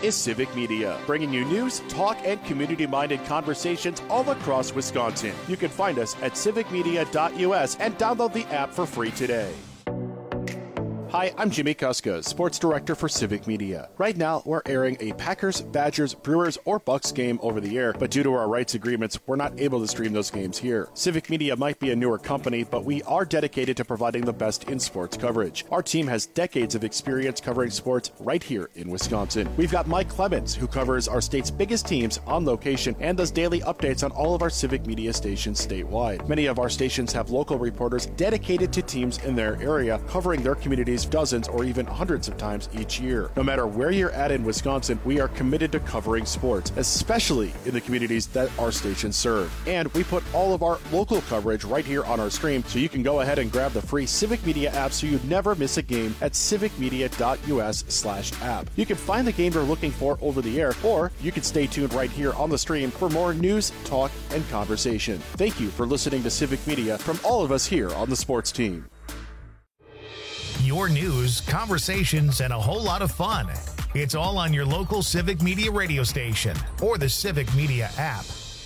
is Civic Media, bringing you news, talk, and community-minded conversations all across Wisconsin. You can find us at civicmedia.us and download the app for free today. Hi, I'm Jimmy Kuska, Sports Director for Civic Media. Right now, we're airing a Packers, Badgers, Brewers, or Bucks game over the air, but due to our rights agreements, we're not able to stream those games here. Civic Media might be a newer company, but we are dedicated to providing the best in sports coverage. Our team has decades of experience covering sports right here in Wisconsin. We've got Mike Clemens, who covers our state's biggest teams on location and does daily updates on all of our Civic Media stations statewide. Many of our stations have local reporters dedicated to teams in their area, covering their communities dozens or even hundreds of times each year. No matter where you're at in Wisconsin, we are committed to covering sports, especially in the communities that our stations serve. And we put all of our local coverage right here on our stream, so you can go ahead and grab the free Civic Media app so you never miss a game at civicmedia.us/app. You can find the game you're looking for over the air, or you can stay tuned right here on the stream for more news, talk, and conversation. Thank you for listening to Civic Media from all of us here on the sports team. Your news, conversations, and a whole lot of fun. It's all on your local Civic Media radio station or the Civic Media app.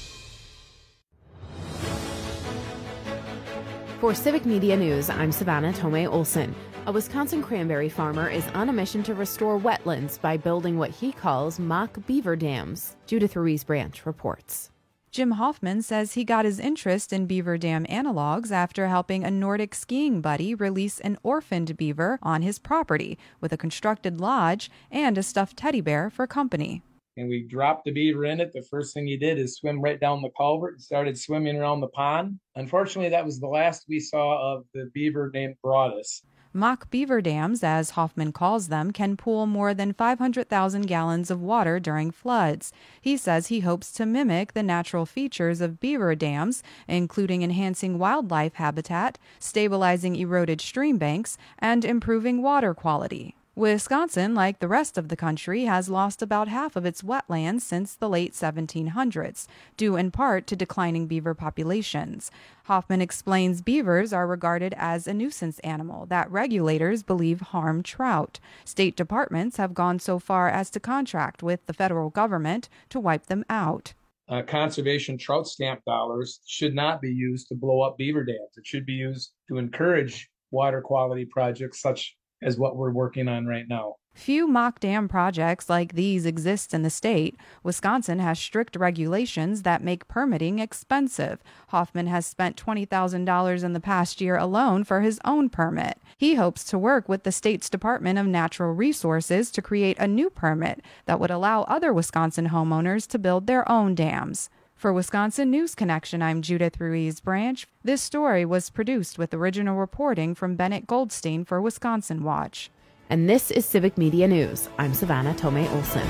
For Civic Media News, I'm Savannah Tomei Olson. A Wisconsin cranberry farmer is on a mission to restore wetlands by building what he calls mock beaver dams. Judith Ruiz Branch reports. Jim Hoffman says he got his interest in beaver dam analogs after helping a Nordic skiing buddy release an orphaned beaver on his property with a constructed lodge and a stuffed teddy bear for company. And we dropped the beaver in it. The first thing he did is swim right down the culvert and started swimming around the pond. Unfortunately, that was the last we saw of the beaver named Broadus. Mock beaver dams, as Hoffman calls them, can pool more than 500,000 gallons of water during floods. He says he hopes to mimic the natural features of beaver dams, including enhancing wildlife habitat, stabilizing eroded stream banks, and improving water quality. Wisconsin, like the rest of the country, has lost about half of its wetlands since the late 1700s, due in part to declining beaver populations. Hoffman explains beavers are regarded as a nuisance animal that regulators believe harm trout. State departments have gone so far as to contract with the federal government to wipe them out. Conservation trout stamp dollars should not be used to blow up beaver dams. It should be used to encourage water quality projects such as what we're working on right now. Few mock dam projects like these exist in the state. Wisconsin has strict regulations that make permitting expensive. Hoffman has spent $20,000 in the past year alone for his own permit. He hopes to work with the state's Department of Natural Resources to create a new permit that would allow other Wisconsin homeowners to build their own dams. For Wisconsin News Connection, I'm Judith Ruiz Branch. This story was produced with original reporting from Bennett Goldstein for Wisconsin Watch. And this is Civic Media News. I'm Savannah Tomei Olson.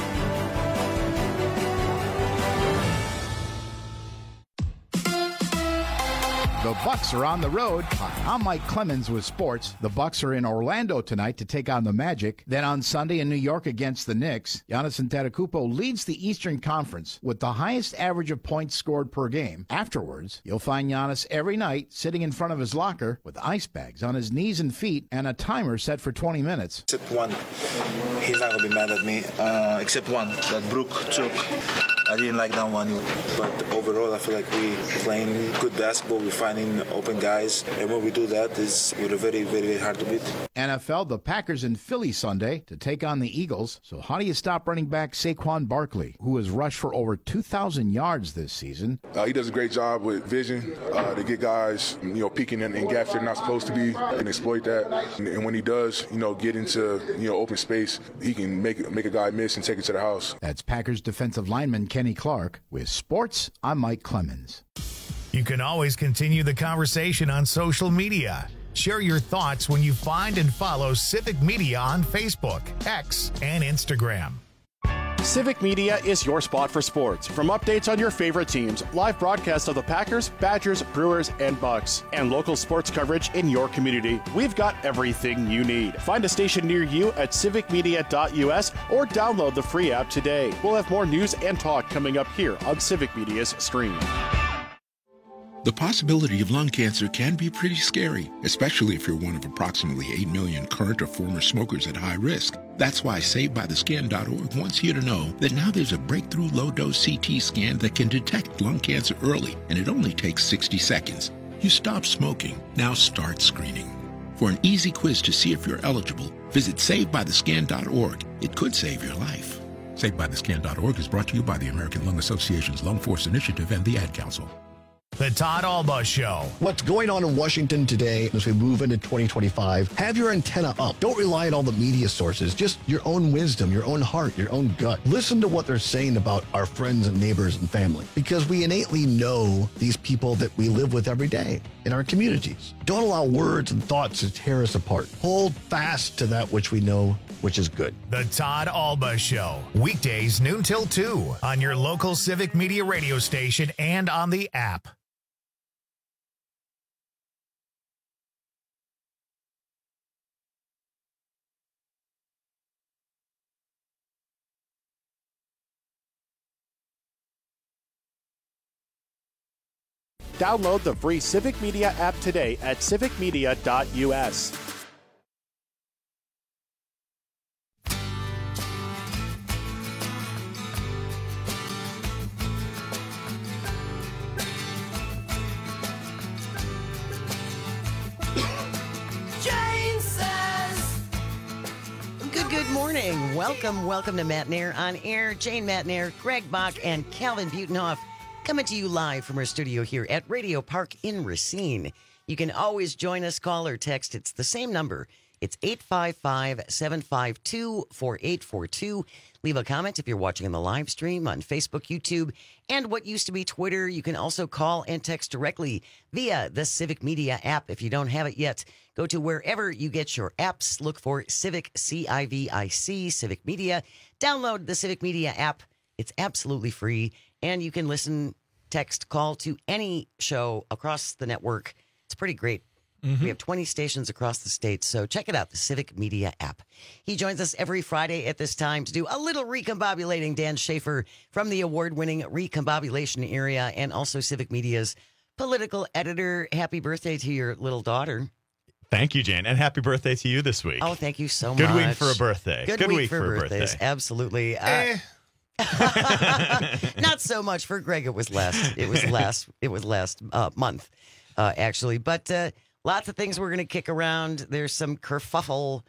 The Bucks are on the road. I'm Mike Clemens with sports. The Bucks are in Orlando tonight to take on the Magic. Then on Sunday in New York against the Knicks. Giannis Antetokounmpo leads the Eastern Conference with the highest average of points scored per game. Afterwards, you'll find Giannis every night sitting in front of his locker with ice bags on his knees and feet and a timer set for 20 minutes. Except one, he's not going to be mad at me. Except one, that Brook took. I didn't like that one. But overall, I feel like we're playing good basketball. We're finding open guys. And when we do that, we're very, very hard to beat. NFL, the Packers in Philly Sunday to take on the Eagles. So how do you stop running back Saquon Barkley, who has rushed for over 2,000 yards this season? He does a great job with vision to get guys, peeking in gaps they're not supposed to be and exploit that. And when he does, get into, open space, he can make a guy miss and take it to the house. That's Packers defensive lineman Kenny Clark. With sports, I'm Mike Clemens. You can always continue the conversation on social media. Share your thoughts when you find and follow Civic Media on Facebook, X, and Instagram. Civic Media is your spot for sports. From updates on your favorite teams, live broadcasts of the Packers, Badgers, Brewers, and Bucks, and local sports coverage in your community, we've got everything you need. Find a station near you at civicmedia.us or download the free app today. We'll have more news and talk coming up here on Civic Media's stream. The possibility of lung cancer can be pretty scary, especially if you're one of approximately 8 million current or former smokers at high risk. That's why SaveByTheScan.org wants you to know that now there's a breakthrough low-dose CT scan that can detect lung cancer early, and it only takes 60 seconds. You stop smoking, now start screening. For an easy quiz to see if you're eligible, visit SaveByTheScan.org. It could save your life. SaveByTheScan.org is brought to you by the American Lung Association's Lung Force Initiative and the Ad Council. The Todd Alba Show. What's going on in Washington today as we move into 2025? Have your antenna up. Don't rely on all the media sources. Just your own wisdom, your own heart, your own gut. Listen to what they're saying about our friends and neighbors and family, because we innately know these people that we live with every day in our communities. Don't allow words and thoughts to tear us apart. Hold fast to that which we know, which is good. The Todd Alba Show. Weekdays noon till 2 on your local Civic Media radio station and on the app. Download the free Civic Media app today at civicmedia.us. Jane says, Good morning. Welcome to Matt Nair on Air. Jane Matt Nair, Greg Bach, and Calvin Butenhoff. Coming to you live from our studio here at Radio Park in Racine. You can always join us, call or text. It's the same number. It's 855-752-4842. Leave a comment if you're watching on the live stream on Facebook, YouTube, and what used to be Twitter. You can also call and text directly via the Civic Media app. If you don't have it yet, go to wherever you get your apps. Look for Civic, C-I-V-I-C, Civic Media. Download the Civic Media app. It's absolutely free, and you can listen, text, call to any show across the network. It's pretty great. Mm-hmm. We have 20 stations across the state, so check it out, the Civic Media app. He joins us every Friday at this time to do a little recombobulating. Dan Schaefer from the award-winning Recombobulation area and also Civic Media's political editor. Happy birthday to your little daughter. Thank you, Jane, and happy birthday to you this week. Oh, thank you so much. Good week for a birthday. Good week for birthdays. Absolutely. Not so much for Greg. It was last month, actually. But lots of things we're going to kick around. There's some kerfuffle.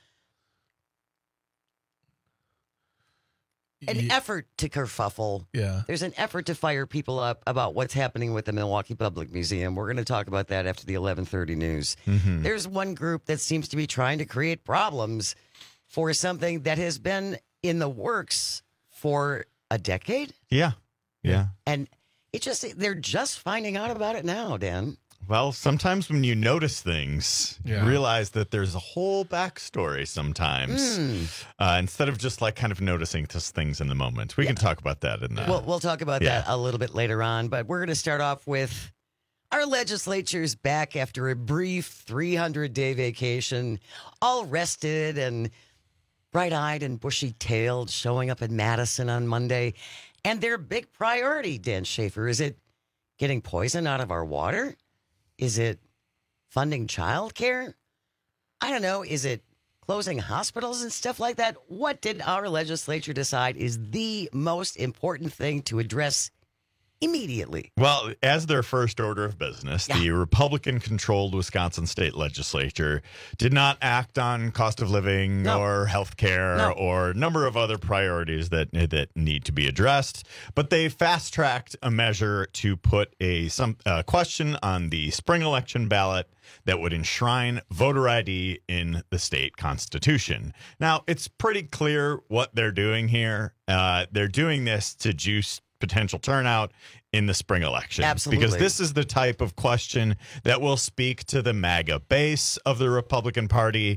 Effort to kerfuffle. Yeah. There's an effort to fire people up about what's happening with the Milwaukee Public Museum. We're going to talk about that after the 11:30 news. Mm-hmm. There's one group that seems to be trying to create problems for something that has been in the works for a decade. Yeah. And they're just finding out about it now, Dan. Well, sometimes when you notice things, you realize that there's a whole backstory sometimes. Instead of just like kind of noticing just things in the moment. We can talk about that in the... We'll talk about that a little bit later on, but we're going to start off with our legislature's back after a brief 300-day vacation, all rested and bright-eyed and bushy-tailed, showing up in Madison on Monday. And their big priority, Dan Schaefer, is it getting poison out of our water? Is it funding childcare? I don't know. Is it closing hospitals and stuff like that? What did our legislature decide is the most important thing to address immediately? Well, as their first order of business, the Republican-controlled Wisconsin state legislature did not act on cost of living or health care or a number of other priorities that need to be addressed. But they fast-tracked a measure to put a question on the spring election ballot that would enshrine voter ID in the state constitution. Now, it's pretty clear what they're doing here. They're doing this to juice potential turnout in the spring election. Absolutely. Because this is the type of question that will speak to the MAGA base of the Republican Party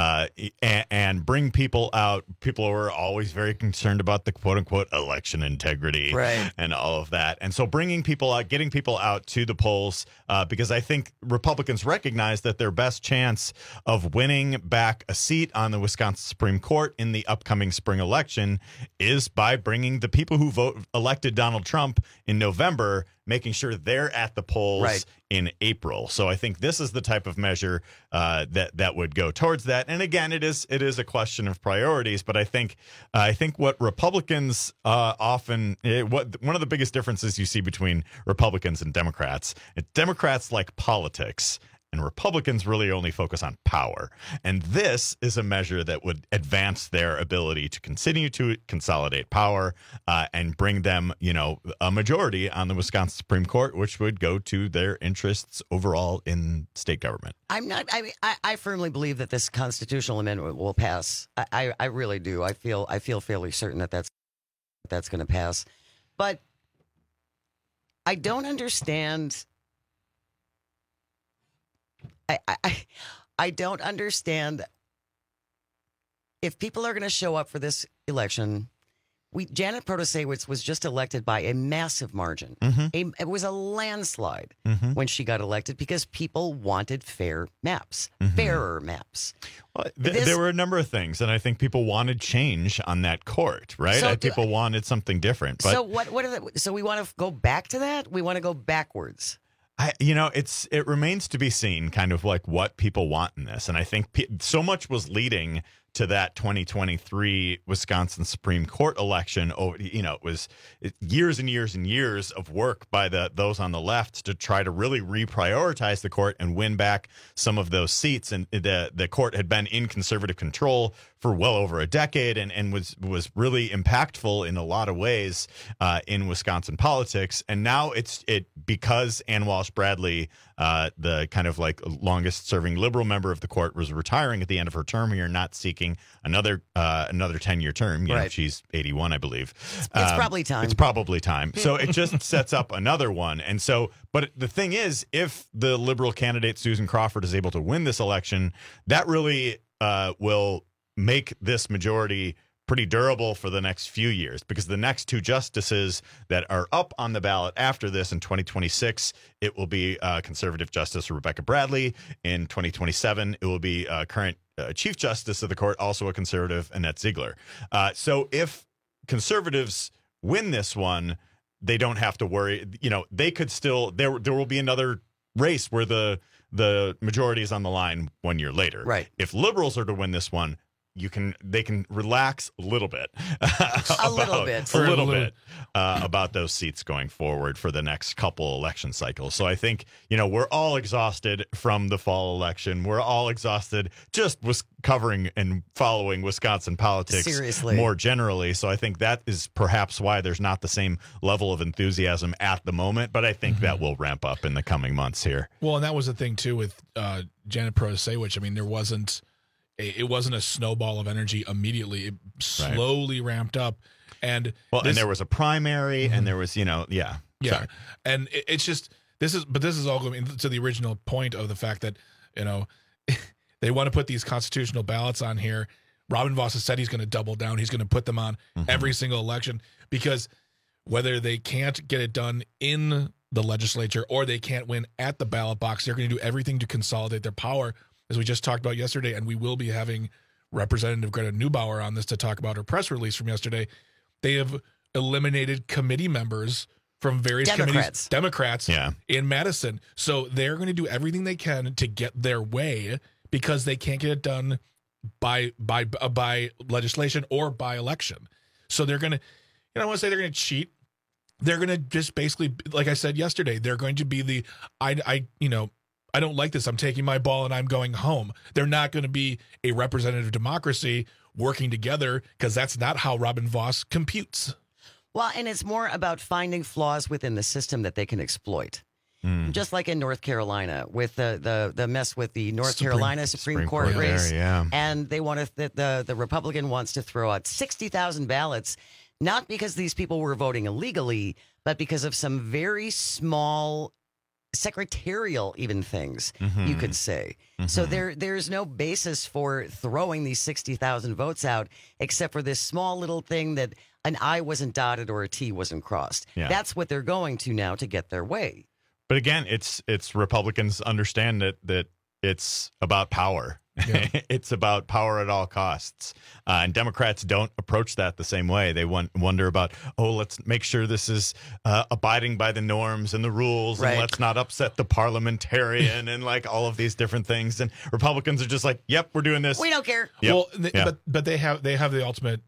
and bring people out. People who are always very concerned about the quote-unquote election integrity and all of that. And so bringing people out, getting people out to the polls, because I think Republicans recognize that their best chance of winning back a seat on the Wisconsin Supreme Court in the upcoming spring election is by bringing the people who elected Donald Trump in November November, making sure they're at the polls in April. So I think this is the type of measure that would go towards that. And again, it is a question of priorities. But I think what Republicans one of the biggest differences you see between Republicans and Democrats, Democrats like politics, and Republicans really only focus on power. And this is a measure that would advance their ability to continue to consolidate power and bring them, a majority on the Wisconsin Supreme Court, which would go to their interests overall in state government. I firmly believe that this constitutional amendment will pass. I really do. I feel fairly certain that that's going to pass. But I don't understand. I don't understand if people are going to show up for this election. Janet Protasiewicz was just elected by a massive margin. It was a landslide when she got elected because people wanted fairer maps. Well, there were a number of things, and I think people wanted change on that court, right? So people wanted something different. But so we want to go back to that? We want to go backwards? It remains to be seen kind of like what people want in this. And I think so much was leading to that 2023 Wisconsin Supreme Court election. It was years and years and years of work by those on the left to try to really reprioritize the court and win back some of those seats. And the court had been in conservative control for well over a decade and was really impactful in a lot of ways in Wisconsin politics. And now because Ann Walsh Bradley, the kind of like longest serving liberal member of the court, was retiring at the end of her term here, not seeking another 10-year term. She's 81, I believe. It's probably time. It's probably time. So it just sets up another one. And so, but the thing is, if the liberal candidate Susan Crawford is able to win this election, that really will make this majority pretty durable for the next few years, because the next two justices that are up on the ballot after this in 2026, it will be conservative Justice Rebecca Bradley. In 2027, it will be current Chief Justice of the court, also a conservative, Annette Ziegler. So if conservatives win this one, they don't have to worry. They could still, there will be another race where the majority is on the line 1 year later. Right. If liberals are to win this one, they can relax a little bit, about those seats going forward for the next couple election cycles. So I think, we're all exhausted from the fall election. We're all exhausted just covering and following Wisconsin politics seriously more generally. So I think that is perhaps why there's not the same level of enthusiasm at the moment, but I think that will ramp up in the coming months here. Well, and that was the thing too with Janet Protasiewicz. I mean, it wasn't a snowball of energy immediately. It slowly ramped up. And and there was a primary and there was, Yeah. Sorry. And it's just, this is all going to the original point of the fact that, they want to put these constitutional ballots on here. Robin Vos has said he's going to double down. He's going to put them on every single election, because whether they can't get it done in the legislature or they can't win at the ballot box, they're going to do everything to consolidate their power, as we just talked about yesterday. And we will be having Representative Greta Neubauer on this to talk about her press release from yesterday. They have eliminated committee members from various committees, Democrats in Madison. So they're going to do everything they can to get their way, because they can't get it done by legislation or by election. So they're going to, I want to say they're going to cheat. They're going to just basically, like I said yesterday, they're going to be I don't like this. I'm taking my ball and I'm going home. They're not going to be a representative democracy working together, because that's not how Robin Vos computes. Well, and it's more about finding flaws within the system that they can exploit. Just like in North Carolina with the mess with the North Carolina Supreme Court race. There, and they want to, the Republican wants to throw out 60,000 ballots, not because these people were voting illegally, but because of some very small secretarial even things, you could say. So there's no basis for throwing these 60,000 votes out, except for this small little thing that an I wasn't dotted or a T wasn't crossed. That's what they're going to now to get their way. But again, it's Republicans understand that it's about power. Yeah. It's about power at all costs. And Democrats don't approach that the same way. They wonder about, let's make sure this is abiding by the norms and the rules, and let's not upset the parliamentarian and like all of these different things. And Republicans are just like, yep, we're doing this. We don't care. Yep. Well, but they have the ultimate,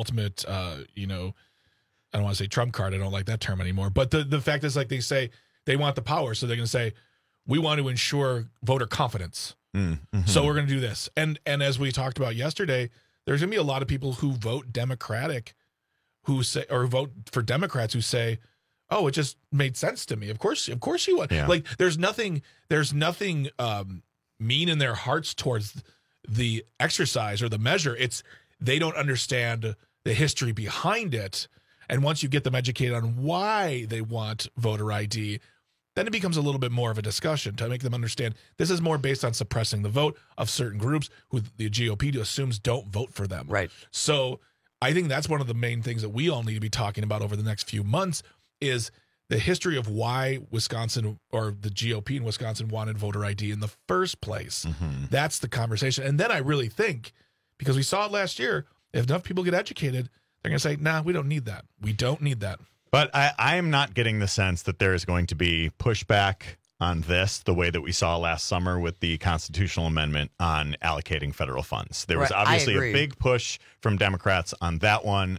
I don't want to say trump card. I don't like that term anymore. But the fact is, like, they say they want the power. So they're going to say, we want to ensure voter confidence. Mm-hmm. So we're going to do this. And as we talked about yesterday, there's going to be a lot of people who vote Democratic who say, or vote for Democrats who say, oh, it just made sense to me. Of course you would. Yeah. Like, there's nothing mean in their hearts towards the exercise or the measure. It's they don't understand the history behind it. And once you get them educated on why they want voter ID, then it becomes a little bit more of a discussion to make them understand this is more based on suppressing the vote of certain groups who the GOP assumes don't vote for them. Right. So I think that's one of the main things that we all need to be talking about over the next few months is the history of why Wisconsin or the GOP in Wisconsin wanted voter ID in the first place. Mm-hmm. That's the conversation. And then I really think, because we saw it last year, if enough people get educated, they're going to say, nah, we don't need that. We don't need that. But I am not getting the sense that there is going to be pushback on this the way that we saw last summer with the constitutional amendment on allocating federal funds. There was obviously a big push from Democrats on that one.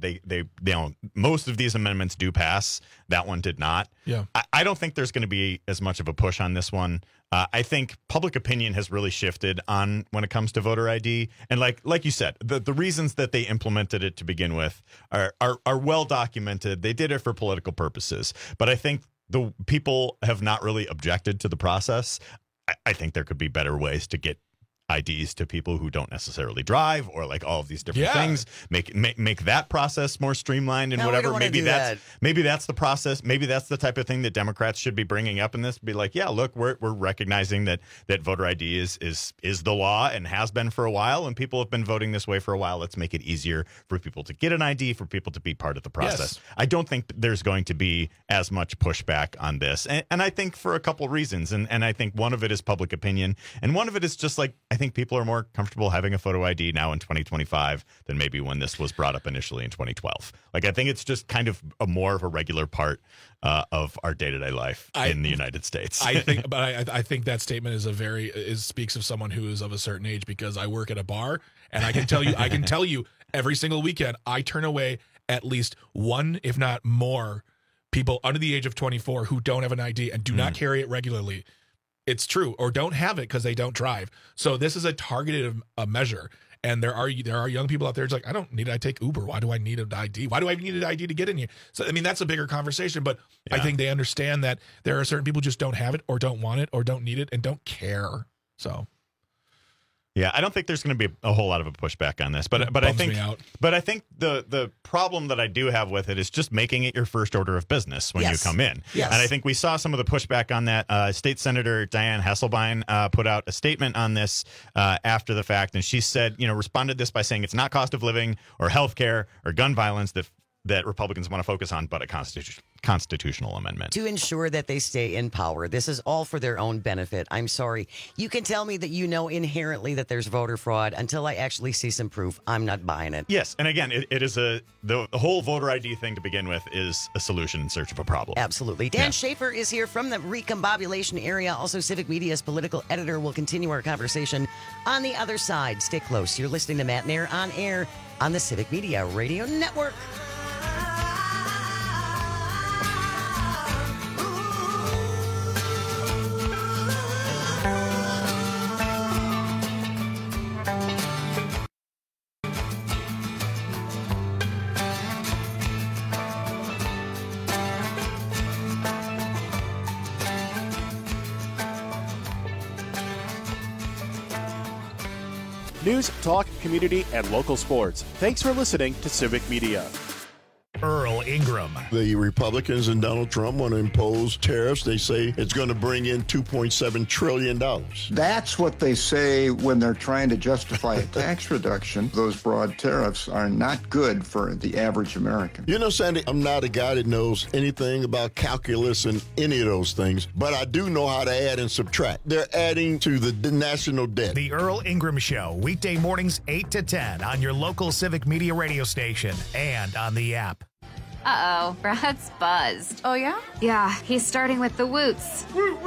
Most of these amendments do pass. That one did not. Yeah. I don't think there's going to be as much of a push on this one. I think public opinion has really shifted on when it comes to voter ID. And like you said, the reasons that they implemented it to begin with are well documented. They did it for political purposes. But I think the people have not really objected to the process. I think there could be better ways to get IDs to people who don't necessarily drive, or like all of these different things. Make that process more streamlined and whatever. Maybe that's the process. Maybe that's the type of thing that Democrats should be bringing up in this. Be like, yeah, look, we're recognizing that voter ID is the law and has been for a while, and people have been voting this way for a while. Let's make it easier for people to get an ID, for people to be part of the process. Yes. I don't think there's going to be as much pushback on this, and I think for a couple reasons, and I think one of it is public opinion, and one of it is just like, I think people are more comfortable having a photo ID now in 2025 than maybe when this was brought up initially in 2012. Like, I think it's just kind of more of a regular part of our day-to-day life in the United States. I think that statement speaks of someone who is of a certain age, because I work at a bar, and I can tell you every single weekend I turn away at least one, if not more, people under the age of 24 who don't have an ID and do not carry it regularly. It's true, or don't have it because they don't drive. So this is a targeted measure, and there are young people out there. It's like, I don't need it. I take Uber. Why do I need an ID? Why do I need an ID to get in here? So I mean, that's a bigger conversation. But I think they understand that there are certain people who just don't have it, or don't want it, or don't need it, and don't care. So. Yeah, I don't think there's going to be a whole lot of a pushback on this, but I think the problem that I do have with it is just making it your first order of business when you come in. Yes. And I think we saw some of the pushback on that. State Senator Dianne Hasselbein put out a statement on this after the fact, and she said, responded this by saying it's not cost of living or health care or gun violence that Republicans want to focus on, but a constitutional amendment. To ensure that they stay in power. This is all for their own benefit. I'm sorry. You can tell me that you know inherently that there's voter fraud. Until I actually see some proof, I'm not buying it. Yes, and again, it is the whole voter ID thing to begin with is a solution in search of a problem. Absolutely. Dan Schaefer is here from the recombobulation area. Also, Civic Media's political editor. Will continue our conversation on the other side. Stay close. You're listening to Matt Nair on air on the Civic Media Radio Network. News, talk, community, and local sports. Thanks for listening to Civic Media. Earl Ingram. The Republicans and Donald Trump want to impose tariffs. They say it's going to bring in $2.7 trillion. That's what they say when they're trying to justify a tax reduction. Those broad tariffs are not good for the average American. You know, Sandy, I'm not a guy that knows anything about calculus and any of those things, but I do know how to add and subtract. They're adding to the national debt. The Earl Ingram Show, weekday mornings 8 to 10 on your local Civic Media radio station and on the app. Uh-oh, Brad's buzzed. Oh, yeah? Yeah, he's starting with the woots.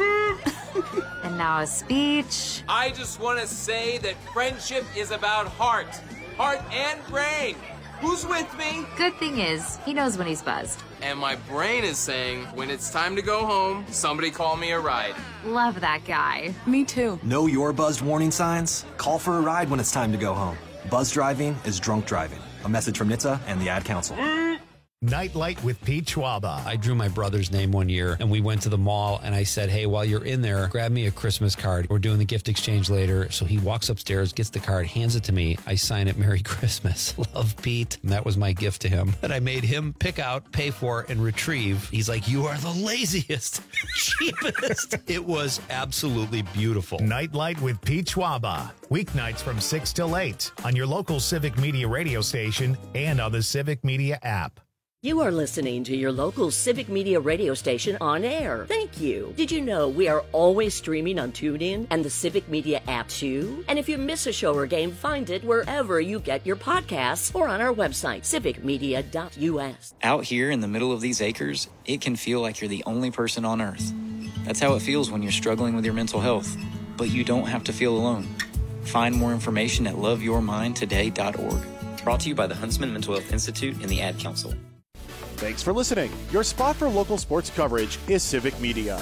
And now a speech. I just want to say that friendship is about heart and brain. Who's with me? Good thing is, he knows when he's buzzed. And my brain is saying, when it's time to go home, somebody call me a ride. Love that guy. Me too. Know your buzzed warning signs? Call for a ride when it's time to go home. Buzz driving is drunk driving. A message from NHTSA and the Ad Council. Nightlight with Pete Schwaba. I drew my brother's name one year, and we went to the mall, and I said, hey, while you're in there, grab me a Christmas card. We're doing the gift exchange later. So he walks upstairs, gets the card, hands it to me. I sign it, Merry Christmas. Love, Pete. And that was my gift to him that I made him pick out, pay for, and retrieve. He's like, you are the laziest, cheapest. It was absolutely beautiful. Nightlight with Pete Schwaba. Weeknights from 6 till 8 on your local Civic Media radio station and on the Civic Media app. You are listening to your local Civic Media radio station on air. Thank you. Did you know we are always streaming on TuneIn and the Civic Media app too? And if you miss a show or game, find it wherever you get your podcasts or on our website, civicmedia.us. Out here in the middle of these acres, it can feel like you're the only person on earth. That's how it feels when you're struggling with your mental health. But you don't have to feel alone. Find more information at loveyourmindtoday.org. Brought to you by the Huntsman Mental Health Institute and the Ad Council. Thanks for listening. Your spot for local sports coverage is Civic Media.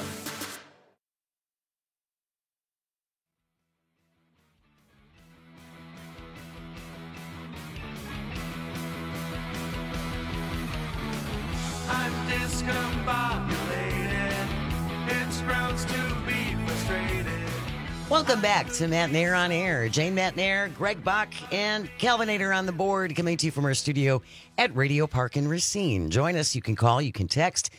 I'm discombobulated. It's grounds to be frustrated. Welcome back to Matt Nair on Air. Jane Matt Nair, Greg Bach, and Calvinator on the board, coming to you from our studio at Radio Park in Racine. Join us. You can call, you can text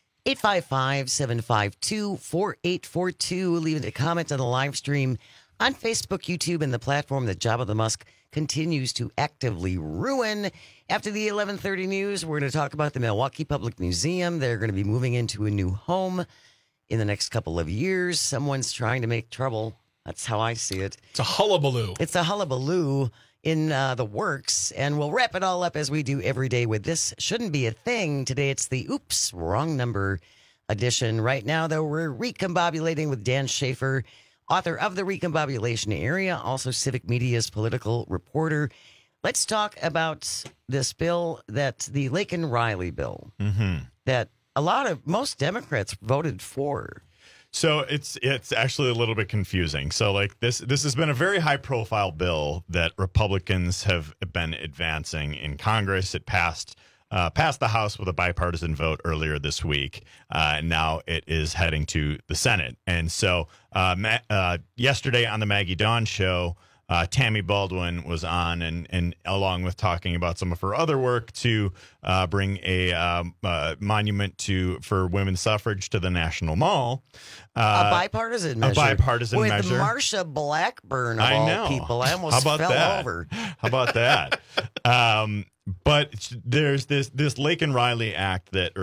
855-752-4842. Leave a comment on the live stream on Facebook, YouTube, and the platform that Jabba the Musk continues to actively ruin. After the 11:30 news, we're going to talk about the Milwaukee Public Museum. They're going to be moving into a new home in the next couple of years. Someone's trying to make trouble. That's how I see it. It's a hullabaloo. It's a hullabaloo in the works, and we'll wrap it all up as we do every day with This Shouldn't Be a Thing. Today it's the Oops, Wrong Number edition. Right now, though, we're recombobulating with Dan Schaefer, author of The Recombobulation Area, also Civic Media's political reporter. Let's talk about this bill, that the Laken Riley bill, that most Democrats voted for. So it's actually a little bit confusing. So like this has been a very high profile bill that Republicans have been advancing in Congress. It passed the House with a bipartisan vote earlier this week. Now it is heading to the Senate. And so yesterday on the Maggie Dawn show, Tammy Baldwin was on, and along with talking about some of her other work, to bring a monument for women's suffrage to the National Mall. A bipartisan measure. A bipartisan measure. With Marsha Blackburn of all people. I almost fell over. How about that? But there's this Laken Riley Act that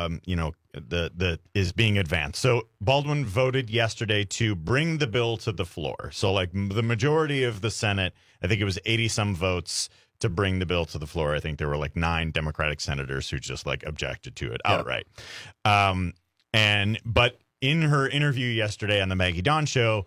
that is being advanced. So Baldwin voted yesterday to bring the bill to the floor. So like the majority of the Senate, I think it was 80 some votes to bring the bill to the floor. I think there were like 9 Democratic senators who just like objected to it outright. But in her interview yesterday on the Maggie Dawn show,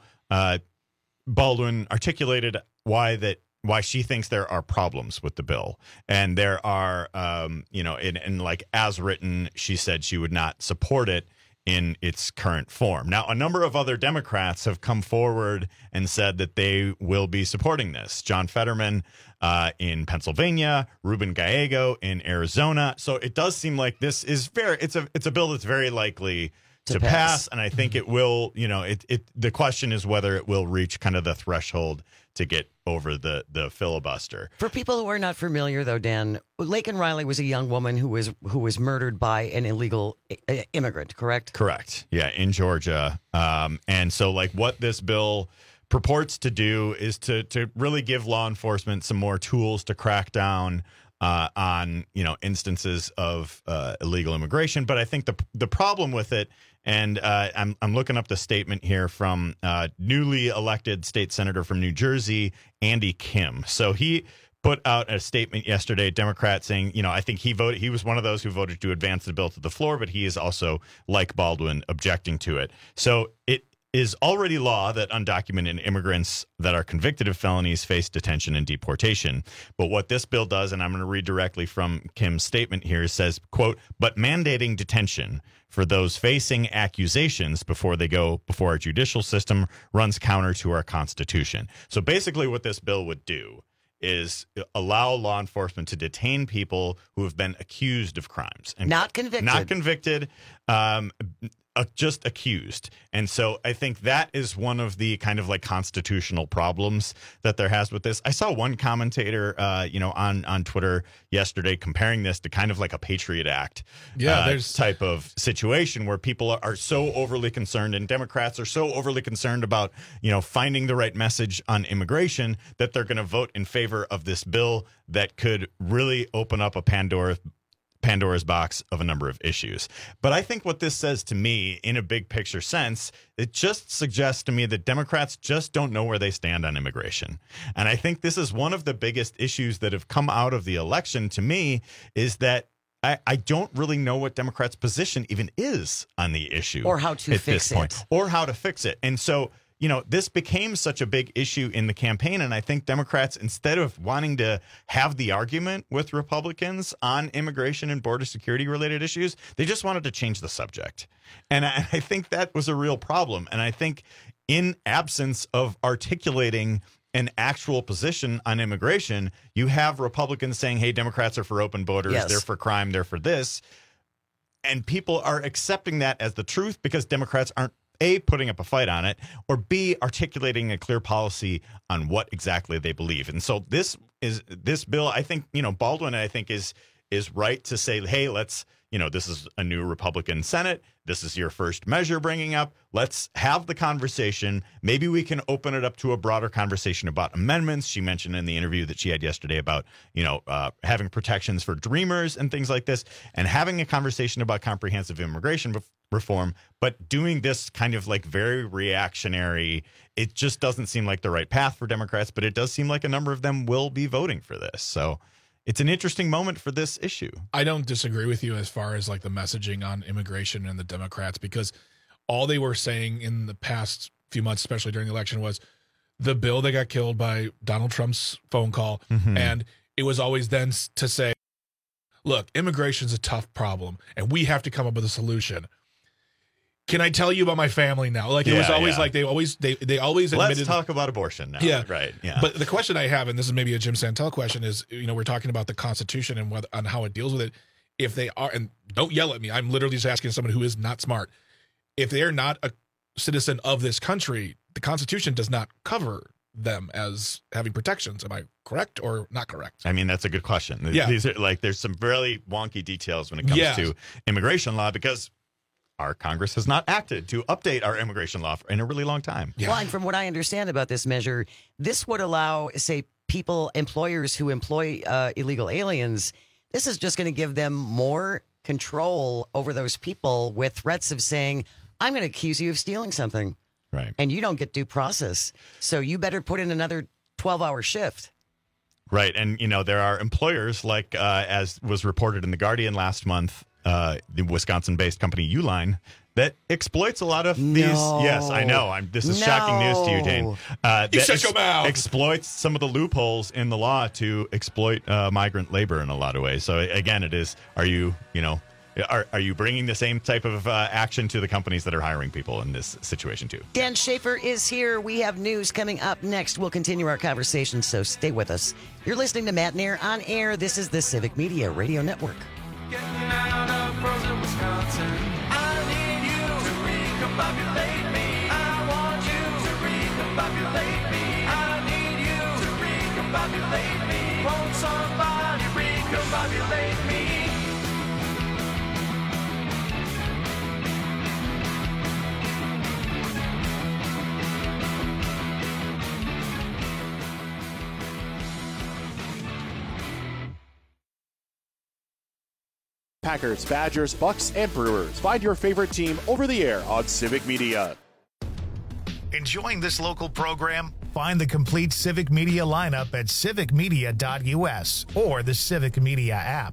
Baldwin articulated why she thinks there are problems with the bill. And there are, like as written, she said she would not support it in its current form. Now, a number of other Democrats have come forward and said that they will be supporting this. John Fetterman in Pennsylvania, Ruben Gallego in Arizona. So it does seem like this is it's a bill that's very likely to pass. And I think it will, the question is whether it will reach kind of the threshold to get over the filibuster. For people who are not familiar, though, Dan, Laken Riley was a young woman who was murdered by an illegal immigrant, correct? Correct. Yeah, in Georgia. And so, like, what this bill purports to do is to really give law enforcement some more tools to crack down on instances of illegal immigration. But I think the problem with it, and I'm looking up the statement here from newly elected state senator from New Jersey, Andy Kim. So he put out a statement yesterday, Democrat, saying, I think he was one of those who voted to advance the bill to the floor, but he is also, like Baldwin, objecting to it. So it is already law that undocumented immigrants that are convicted of felonies face detention and deportation. But what this bill does, and I'm going to read directly from Kim's statement here, says, quote, but mandating detention for those facing accusations before they go before our judicial system runs counter to our Constitution. So basically what this bill would do is allow law enforcement to detain people who have been accused of crimes. And not convicted. Not convicted, just accused. And so I think that is one of the kind of like constitutional problems that there has with this. I saw one commentator, on Twitter yesterday comparing this to kind of like a Patriot Act type of situation where people are so overly concerned, and Democrats are so overly concerned about, finding the right message on immigration that they're going to vote in favor of this bill that could really open up a Pandora's box of a number of issues. But I think what this says to me in a big picture sense, it just suggests to me that Democrats just don't know where they stand on immigration. And I think this is one of the biggest issues that have come out of the election to me, is that I don't really know what Democrats' position even is on the issue. Or how to fix it. Or how to fix it. And so, this became such a big issue in the campaign, and I think Democrats, instead of wanting to have the argument with Republicans on immigration and border security related issues, they just wanted to change the subject. And I think that was a real problem. And I think in absence of articulating an actual position on immigration, you have Republicans saying, hey, Democrats are for open borders, yes, they're for crime, they're for this. And people are accepting that as the truth because Democrats aren't A, putting up a fight on it, or B, articulating a clear policy on what exactly they believe. And so this bill, I think, Baldwin, I think, is right to say, hey, let's, this is a new Republican Senate. This is your first measure bringing up. Let's have the conversation. Maybe we can open it up to a broader conversation about amendments. She mentioned in the interview that she had yesterday about, having protections for dreamers and things like this, and having a conversation about comprehensive immigration reform, but doing this kind of like very reactionary, it just doesn't seem like the right path for Democrats, but it does seem like a number of them will be voting for this. So it's an interesting moment for this issue. I don't disagree with you as far as like the messaging on immigration and the Democrats, because all they were saying in the past few months, especially during the election, was the bill that got killed by Donald Trump's phone call. Mm-hmm. And it was always then to say, look, immigration's a tough problem and we have to come up with a solution. Can I tell you about my family now? Like, it was always like they always admitted. Let's talk about abortion now. Yeah, right. Yeah. But the question I have, and this is maybe a Jim Santel question, is we're talking about the Constitution and on how it deals with it. If they are, and don't yell at me, I'm literally just asking someone who is not smart. If they are not a citizen of this country, the Constitution does not cover them as having protections. Am I correct or not correct? I mean, that's a good question. Yeah. These are like, there's some really wonky details when it comes to immigration law, because our Congress has not acted to update our immigration law in a really long time. Yeah. Well, and from what I understand about this measure, this would allow, say, employers who employ illegal aliens, this is just going to give them more control over those people with threats of saying, I'm going to accuse you of stealing something. Right. And you don't get due process. So you better put in another 12-hour shift. Right. And, there are employers like, as was reported in The Guardian last month, the Wisconsin-based company Uline that exploits a lot of these. Yes, I know. This is shocking news to you, Dane. You shut your mouth. Exploits some of the loopholes in the law to exploit migrant labor in a lot of ways. So again, it is. Are you bringing the same type of action to the companies that are hiring people in this situation too? Dan Schaefer is here. We have news coming up next. We'll continue our conversation, so stay with us. You're listening to Matt and Air on Air. This is the Civic Media Radio Network. Getting out of frozen Wisconsin, I need you to recombobulate me. I want you to recombobulate me. I need you to recombobulate me. Won't somebody recombobulate me? Packers, Badgers, Bucks, and Brewers. Find your favorite team over the air on Civic Media. Enjoying this local program? Find the complete Civic Media lineup at civicmedia.us or the Civic Media app.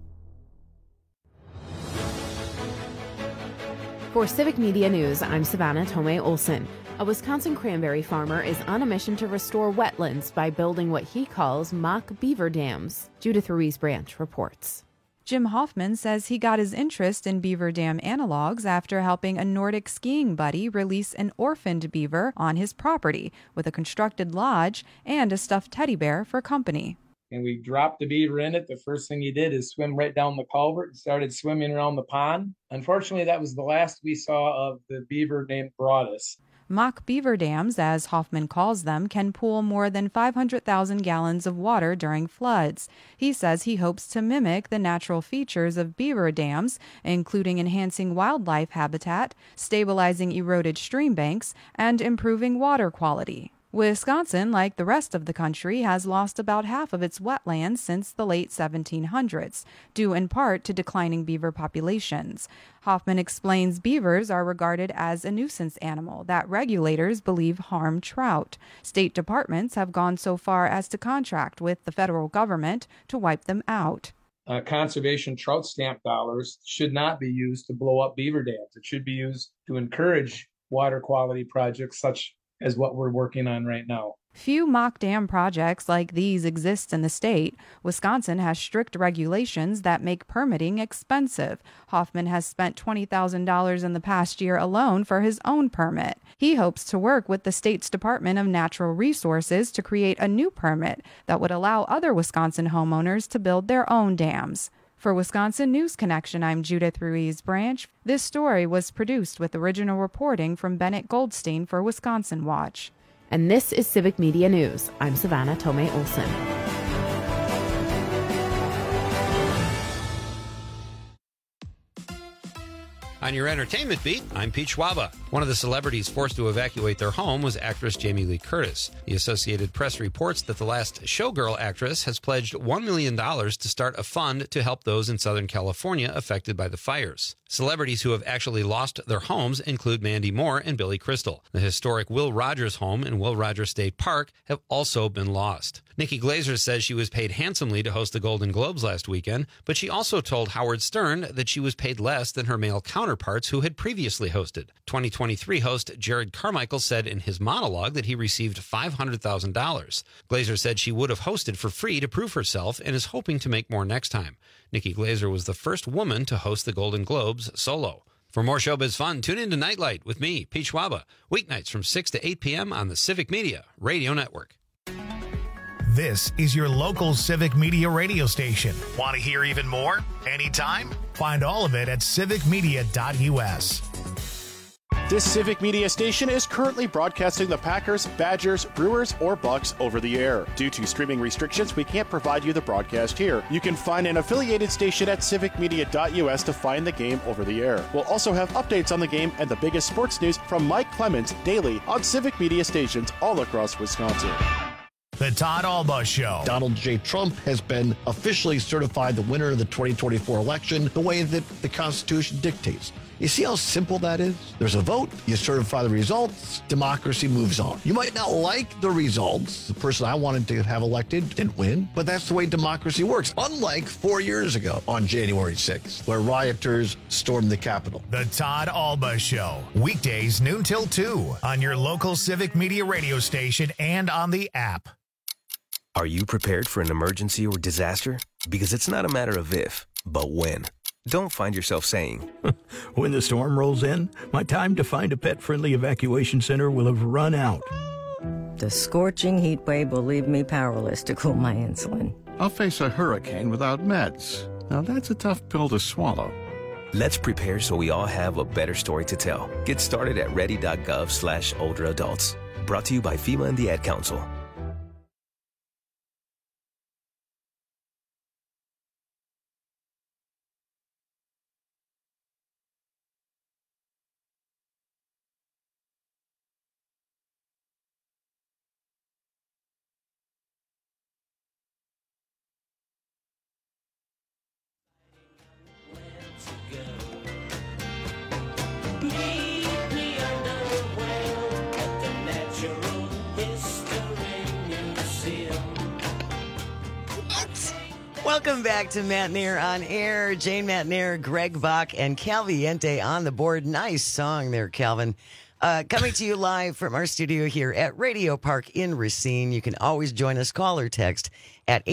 For Civic Media News, I'm Savannah Tomei Olson. A Wisconsin cranberry farmer is on a mission to restore wetlands by building what he calls mock beaver dams. Judith Ruiz Branch reports. Jim Hoffman says he got his interest in beaver dam analogs after helping a Nordic skiing buddy release an orphaned beaver on his property with a constructed lodge and a stuffed teddy bear for company. And we dropped the beaver in it. The first thing he did is swim right down the culvert and started swimming around the pond. Unfortunately, that was the last we saw of the beaver named Broadus. Mock beaver dams, as Hoffman calls them, can pool more than 500,000 gallons of water during floods. He says he hopes to mimic the natural features of beaver dams, including enhancing wildlife habitat, stabilizing eroded stream banks, and improving water quality. Wisconsin, like the rest of the country, has lost about half of its wetlands since the late 1700s, due in part to declining beaver populations. Hoffman explains beavers are regarded as a nuisance animal that regulators believe harm trout. State departments have gone so far as to contract with the federal government to wipe them out. Conservation trout stamp dollars should not be used to blow up beaver dams. It should be used to encourage water quality projects such as what we're working on right now. Few mock dam projects like these exist in the state. Wisconsin has strict regulations that make permitting expensive. Hoffman has spent $20,000 in the past year alone for his own permit. He hopes to work with the state's Department of Natural Resources to create a new permit that would allow other Wisconsin homeowners to build their own dams. For Wisconsin News Connection, I'm Judith Ruiz Branch. This story was produced with original reporting from Bennett Goldstein for Wisconsin Watch. And this is Civic Media News. I'm Savannah Tomei Olson. On your entertainment beat, I'm Pete Schwaba. One of the celebrities forced to evacuate their home was actress Jamie Lee Curtis. The Associated Press reports that the last Showgirl actress has pledged $1 million to start a fund to help those in Southern California affected by the fires. Celebrities who have actually lost their homes include Mandy Moore and Billy Crystal. The historic Will Rogers home in Will Rogers State Park have also been lost. Nikki Glaser says she was paid handsomely to host the Golden Globes last weekend, but she also told Howard Stern that she was paid less than her male counterparts who had previously hosted. 2023 host Jared Carmichael said in his monologue that he received $500,000. Glaser said she would have hosted for free to prove herself and is hoping to make more next time. Nikki Glaser was the first woman to host the Golden Globes solo. For more showbiz fun, tune in to Nightlight with me, Pete Schwaba, weeknights from 6 to 8 p.m. on the Civic Media Radio Network. This is your local Civic Media radio station. Want to hear even more? Anytime? Find all of it at civicmedia.us. This Civic Media station is currently broadcasting the Packers, Badgers, Brewers, or Bucks over the air. Due to streaming restrictions, we can't provide you the broadcast here. You can find an affiliated station at civicmedia.us to find the game over the air. We'll also have updates on the game and the biggest sports news from Mike Clemens daily on Civic Media stations all across Wisconsin. The Todd Alba Show. Donald J. Trump has been officially certified the winner of the 2024 election the way that the Constitution dictates. You see how simple that is? There's a vote, you certify the results, democracy moves on. You might not like the results. The person I wanted to have elected didn't win, but that's the way democracy works. Unlike 4 years ago on January 6th, where rioters stormed the Capitol. The Todd Alba Show. Weekdays noon till 2 on your local Civic Media radio station and on the app. Are you prepared for an emergency or disaster? Because it's not a matter of if, but when. Don't find yourself saying, when the storm rolls in, my time to find a pet-friendly evacuation center will have run out. The scorching heat wave will leave me powerless to cool my insulin. I'll face a hurricane without meds. Now that's a tough pill to swallow. Let's prepare so we all have a better story to tell. Get started at ready.gov/older adults. Brought to you by FEMA and the Ad Council. Welcome back to Matt Nair on Air. Jane Matt Nair, Greg Bach, and Calviente on the board. Nice song there, Calvin. Coming to you live from our studio here at Radio Park in Racine. You can always join us, call or text at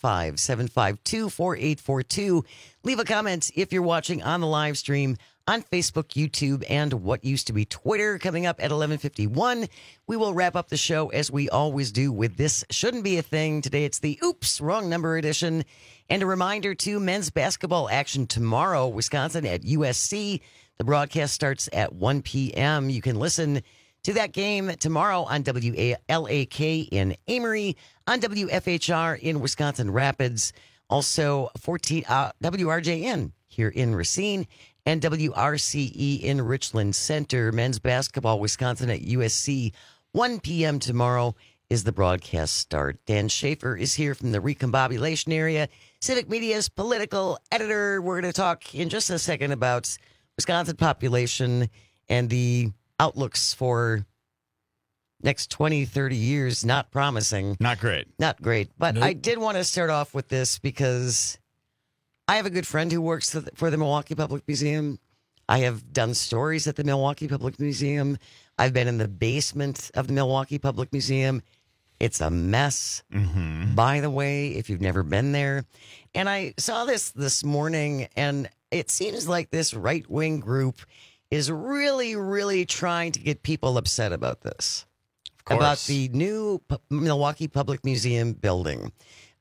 855-752-4842. Leave a comment if you're watching on the live stream on Facebook, YouTube, and what used to be Twitter. Coming up at 11:51, we will wrap up the show as we always do with This Shouldn't Be a Thing. Today it's the Oops, Wrong Number edition. And a reminder to men's basketball action tomorrow, Wisconsin at USC. The broadcast starts at 1 p.m. You can listen to that game tomorrow on WLAK in Amory, on WFHR in Wisconsin Rapids, also WRJN here in Racine, and WRCE in Richland Center. Men's basketball, Wisconsin at USC, 1 p.m. tomorrow is the broadcast start. Dan Schaefer is here from the Recombobulation area, Civic Media's political editor. We're going to talk in just a second about Wisconsin population and the outlooks for next 20, 30 years. Not promising. Not great. Not great. But Nope. I did want to start off with this because I have a good friend who works for the Milwaukee Public Museum. I have done stories at the Milwaukee Public Museum. I've been in the basement of the Milwaukee Public Museum. It's a mess, by the way, if you've never been there. And I saw this morning, and it seems like this right-wing group is really, really trying to get people upset about this, about the new Milwaukee Public Museum building.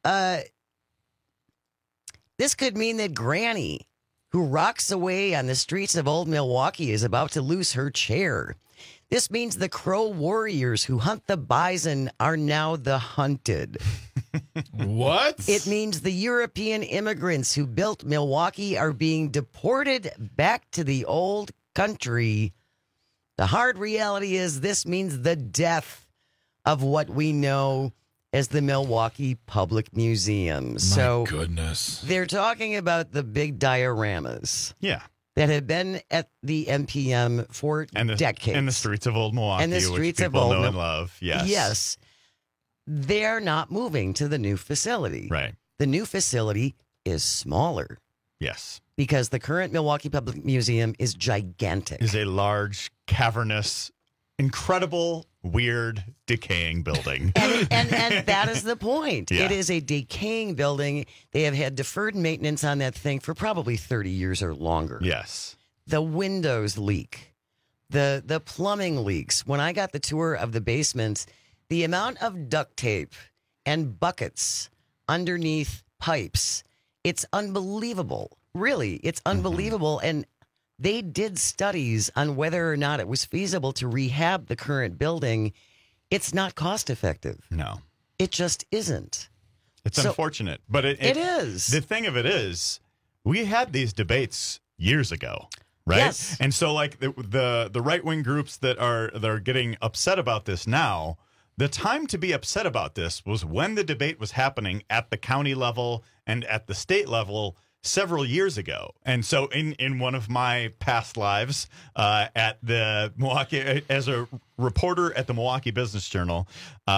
This could mean that Granny, who rocks away on the streets of old Milwaukee, is about to lose her chair. This means the Crow warriors who hunt the bison are now the hunted. What? It means the European immigrants who built Milwaukee are being deported back to the old country. The hard reality is this means the death of what we know as the Milwaukee Public Museum. My goodness. They're talking about the big dioramas. Yeah. That have been at the MPM for decades. In the streets of old Milwaukee, and the streets which of people old know and love. Yes. Yes. They're not moving to the new facility. Right. The new facility is smaller. Yes. Because the current Milwaukee Public Museum is gigantic. Is a large, cavernous, incredible, weird, decaying building. and that is the point. Yeah. It is a decaying building. They have had deferred maintenance on that thing for probably 30 years or longer. Yes. The windows leak. The plumbing leaks. When I got the tour of the basement, the amount of duct tape and buckets underneath pipes, it's unbelievable. Really, it's unbelievable. And they did studies on whether or not it was feasible to rehab the current building. It's not cost effective. No. It just isn't. It's unfortunate. But it is. The thing of it is, we had these debates years ago. Right. Yes. And so like the right-wing groups that are getting upset about this now, the time to be upset about this was when the debate was happening at the county level and at the state level several years ago. And so in one of my past lives at the Milwaukee, as a reporter at the Milwaukee Business Journal,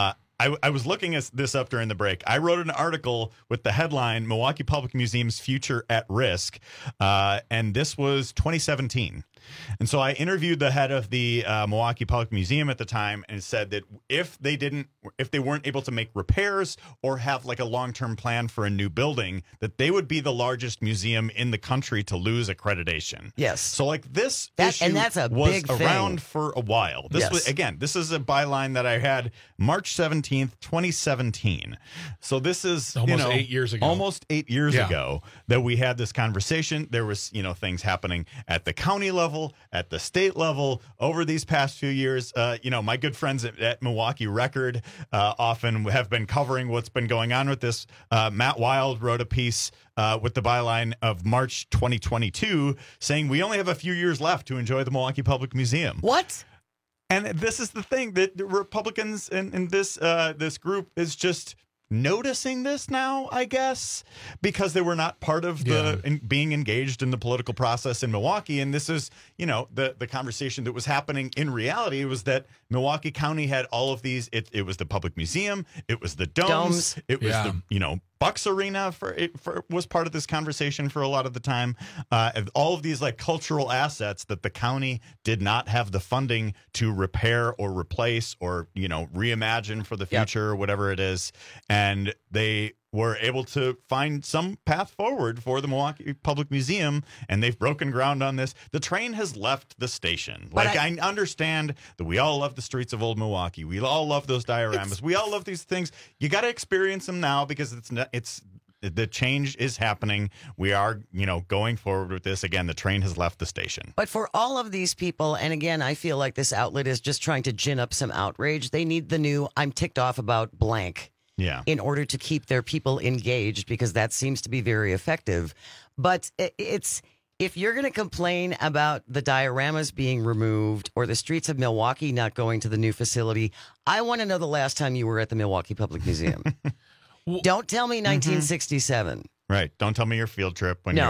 I was looking at this up during the break. I wrote an article with the headline, Milwaukee Public Museum's Future at Risk. And this was 2017. And so I interviewed the head of the Milwaukee Public Museum at the time and said that if they weren't able to make repairs or have like a long-term plan for a new building, that they would be the largest museum in the country to lose accreditation. Yes. So like this issue and that's a was big around thing. for a while. This was, again, this is a byline that I had March 17th, 2017. So this is almost 8 years ago. Almost 8 years ago that we had this conversation. There was, things happening at the county level, at the state level over these past few years. My good friends at Milwaukee Record often have been covering what's been going on with this. Matt Wild wrote a piece with the byline of March 2022 saying we only have a few years left to enjoy the Milwaukee Public Museum. What? And this is the thing that the Republicans in this group is just noticing this now, I guess, because they were not part of being engaged in the political process in Milwaukee. And this is, the conversation that was happening in reality was that Milwaukee County had all of these. It was the public museum. It was the domes. It was the, Bucks Arena was part of this conversation for a lot of the time. All of these like cultural assets that the county did not have the funding to repair or replace or, reimagine for the future or whatever it is. And they were able to find some path forward for the Milwaukee Public Museum, and they've broken ground on this. The train has left the station. Like, I understand that we all love the streets of old Milwaukee. We all love those dioramas. We all love these things. You got to experience them now because the change is happening. We are, going forward with this. Again, the train has left the station. But for all of these people, and again, I feel like this outlet is just trying to gin up some outrage. They need the new, I'm ticked off about blank. Yeah. In order to keep their people engaged, because that seems to be very effective. But it's if you're going to complain about the dioramas being removed or the streets of Milwaukee not going to the new facility, I want to know the last time you were at the Milwaukee Public Museum. Don't tell me 1967. Right. Don't tell me your field trip when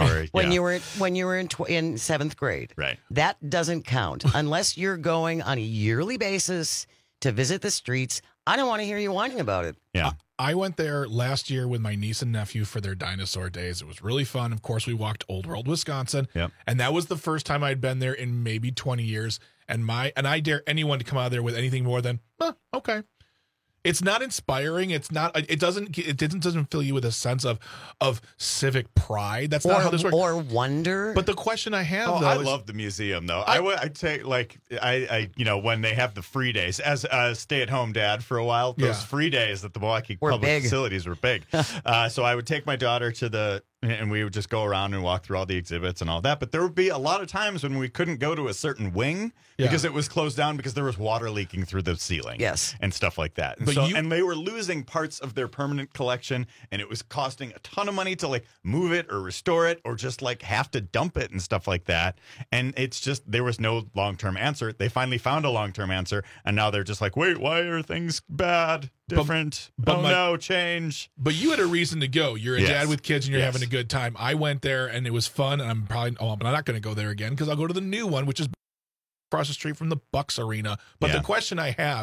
you were in seventh grade. Right. That doesn't count unless you're going on a yearly basis to visit the streets. I don't want to hear you whining about it. Yeah. I went there last year with my niece and nephew for their dinosaur days. It was really fun. Of course, we walked Old World, Wisconsin. Yep. And that was the first time I'd been there in maybe 20 years. And I dare anyone to come out of there with anything more than, okay. It's not inspiring. It's not. It doesn't fill you with a sense of civic pride. That's not how this works. Or wonder. But the question I have, I love the museum though. I take when they have the free days as a stay-at-home dad for a while. Those free days at the Milwaukee public facilities were big. So I would take my daughter and we would just go around and walk through all the exhibits and all that. But there would be a lot of times when we couldn't go to a certain wing because it was closed down because there was water leaking through the ceiling. Yes. And stuff like that. And they were losing parts of their permanent collection, and it was costing a ton of money to like move it or restore it or just like have to dump it and stuff like that. And it's just, there was no long-term answer. They finally found a long-term answer, and now they're just like, wait, why are things bad? Different. Change. But you had a reason to go. You're a dad with kids and you're having a good time. I went there and it was fun. And I'm not going to go there again because I'll go to the new one, which is across the street from the Bucks Arena. But the question I have,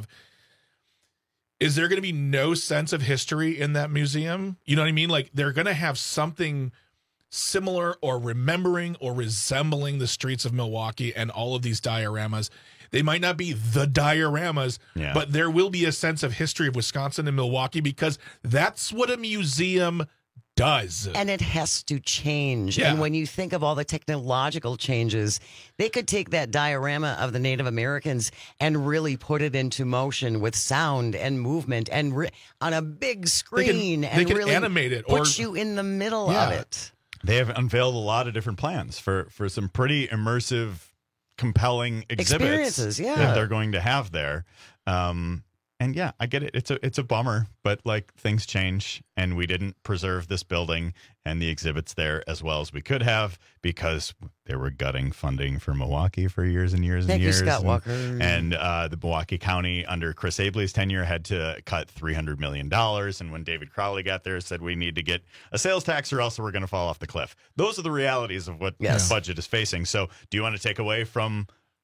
is there going to be no sense of history in that museum? You know what I mean? Like they're going to have something similar or remembering or resembling the streets of Milwaukee and all of these dioramas. They might not be the dioramas, but there will be a sense of history of Wisconsin and Milwaukee because that's what a museum does. And it has to change. Yeah. And when you think of all the technological changes, they could take that diorama of the Native Americans and really put it into motion with sound and movement and on a big screen they can really animate it put you in the middle of it. They have unveiled a lot of different plans for some pretty immersive, compelling experiences that they're going to have there. And yeah, I get it. It's a bummer, but like things change, and we didn't preserve this building and the exhibits there as well as we could have because they were gutting funding for Milwaukee for years and years and years. Scott Walker. And the Milwaukee County under Chris Abley's tenure had to cut $300 million. And when David Crowley got there, said we need to get a sales tax or else we're going to fall off the cliff. Those are the realities of what the budget is facing. So do you want to take away from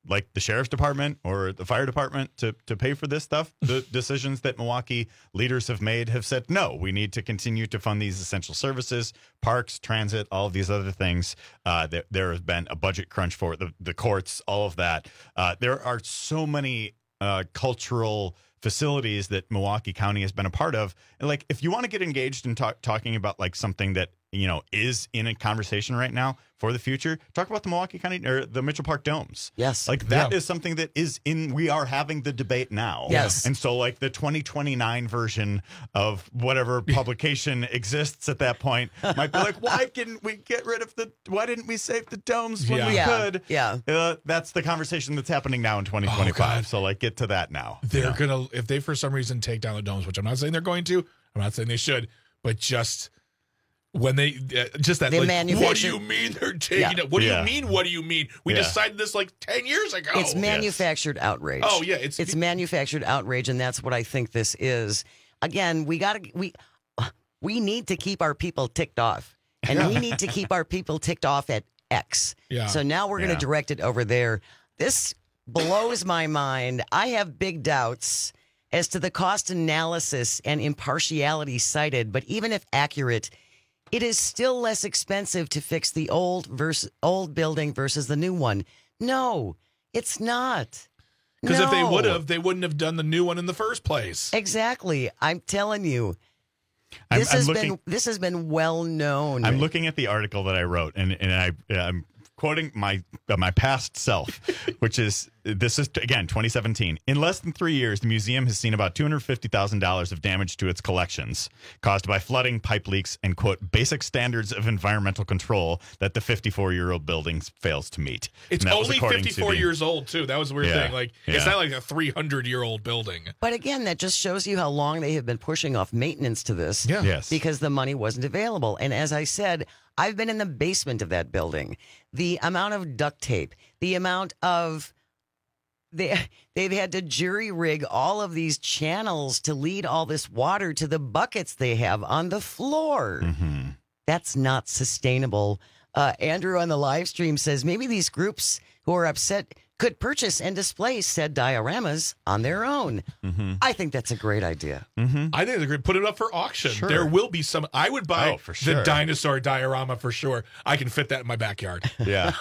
like the sheriff's department or the fire department to pay for this stuff. The decisions that Milwaukee leaders have made have said, no, we need to continue to fund these essential services, parks, transit, all of these other things. There has been a budget crunch for the courts, all of that. There are so many cultural facilities that Milwaukee County has been a part of. And like, if you want to get engaged in talking about like something that, you know, is in a conversation right now for the future, talk about the Milwaukee County or the Mitchell Park domes. Yes. Like that is something that is we are having the debate now. Yes. And so like the 2029 version of whatever publication exists at that point might be like, why didn't we save the domes when we could? Yeah. That's the conversation that's happening now in 2025. So like get to that now. They're going to, if they for some reason take down the domes, which I'm not saying they're going to, I'm not saying they should, but just when they just that, like, what do you mean they're taking it? What do you mean? What do you mean? We decided this like 10 years ago. It's manufactured outrage. Oh yeah, it's manufactured outrage, and that's what I think this is. Again, we need to keep our people ticked off, and we need to keep our people ticked off at X. Yeah. So now we're going to direct it over there. This blows my mind. I have big doubts as to the cost analysis and impartiality cited, but even if accurate, it is still less expensive to fix the old building versus the new one. No, it's not. Because if they would have, they wouldn't have done the new one in the first place. Exactly. I'm telling you. This has been well known. I'm looking at the article that I wrote, and I'm quoting my past self, which is, this is, again, 2017. In less than 3 years, the museum has seen about $250,000 of damage to its collections caused by flooding, pipe leaks, and, quote, basic standards of environmental control that the 54-year-old building fails to meet. It's only 54 years old, too. That was a weird thing. Like, it's not like a 300-year-old building. But again, that just shows you how long they have been pushing off maintenance to this. Yeah. Yes. Because the money wasn't available. And as I said, I've been in the basement of that building. The amount of duct tape, the amount of... They've had to jury rig all of these channels to lead all this water to the buckets they have on the floor. Mm-hmm. That's not sustainable. Andrew on the live stream says maybe these groups who are upset could purchase and display said dioramas on their own. Mm-hmm. I think that's a great idea. Mm-hmm. I think it's great. Put it up for auction. Sure. There will be some. I would buy for sure. the dinosaur diorama for sure. I can fit that in my backyard. Yeah.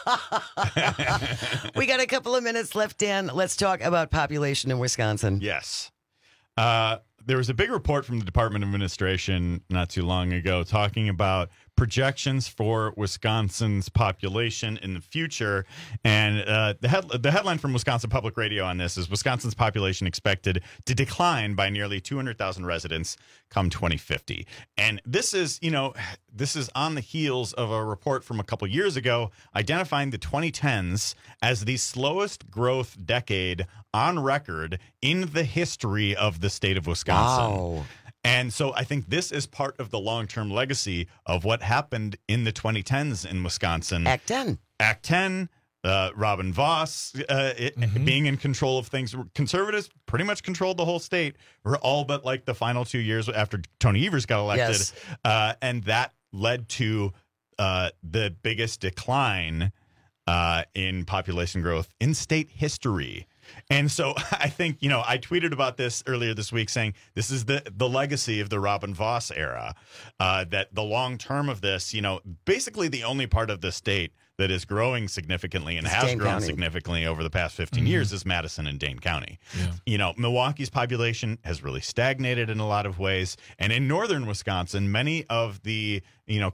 We got a couple of minutes left, Dan. Let's talk about population in Wisconsin. Yes. There was a big report from the Department of Administration not too long ago talking about projections for Wisconsin's population in the future. And the headline from Wisconsin Public Radio on this is Wisconsin's population expected to decline by nearly 200,000 residents come 2050. And this is on the heels of a report from a couple years ago identifying the 2010s as the slowest growth decade on record in the history of the state of Wisconsin. Wow. And so I think this is part of the long-term legacy of what happened in the 2010s in Wisconsin. Act 10. Act 10, Robin Voss being in control of things. Conservatives pretty much controlled the whole state, or all but like the final 2 years after Tony Evers got elected. Yes. And that led to the biggest decline in population growth in state history. And so I think, I tweeted about this earlier this week saying this is the legacy of the Robin Voss era, that the long term of this, basically the only part of the state that is growing significantly and has grown significantly over the past 15 years is Madison and Dane County. Yeah. Milwaukee's population has really stagnated in a lot of ways. And in northern Wisconsin, many of the,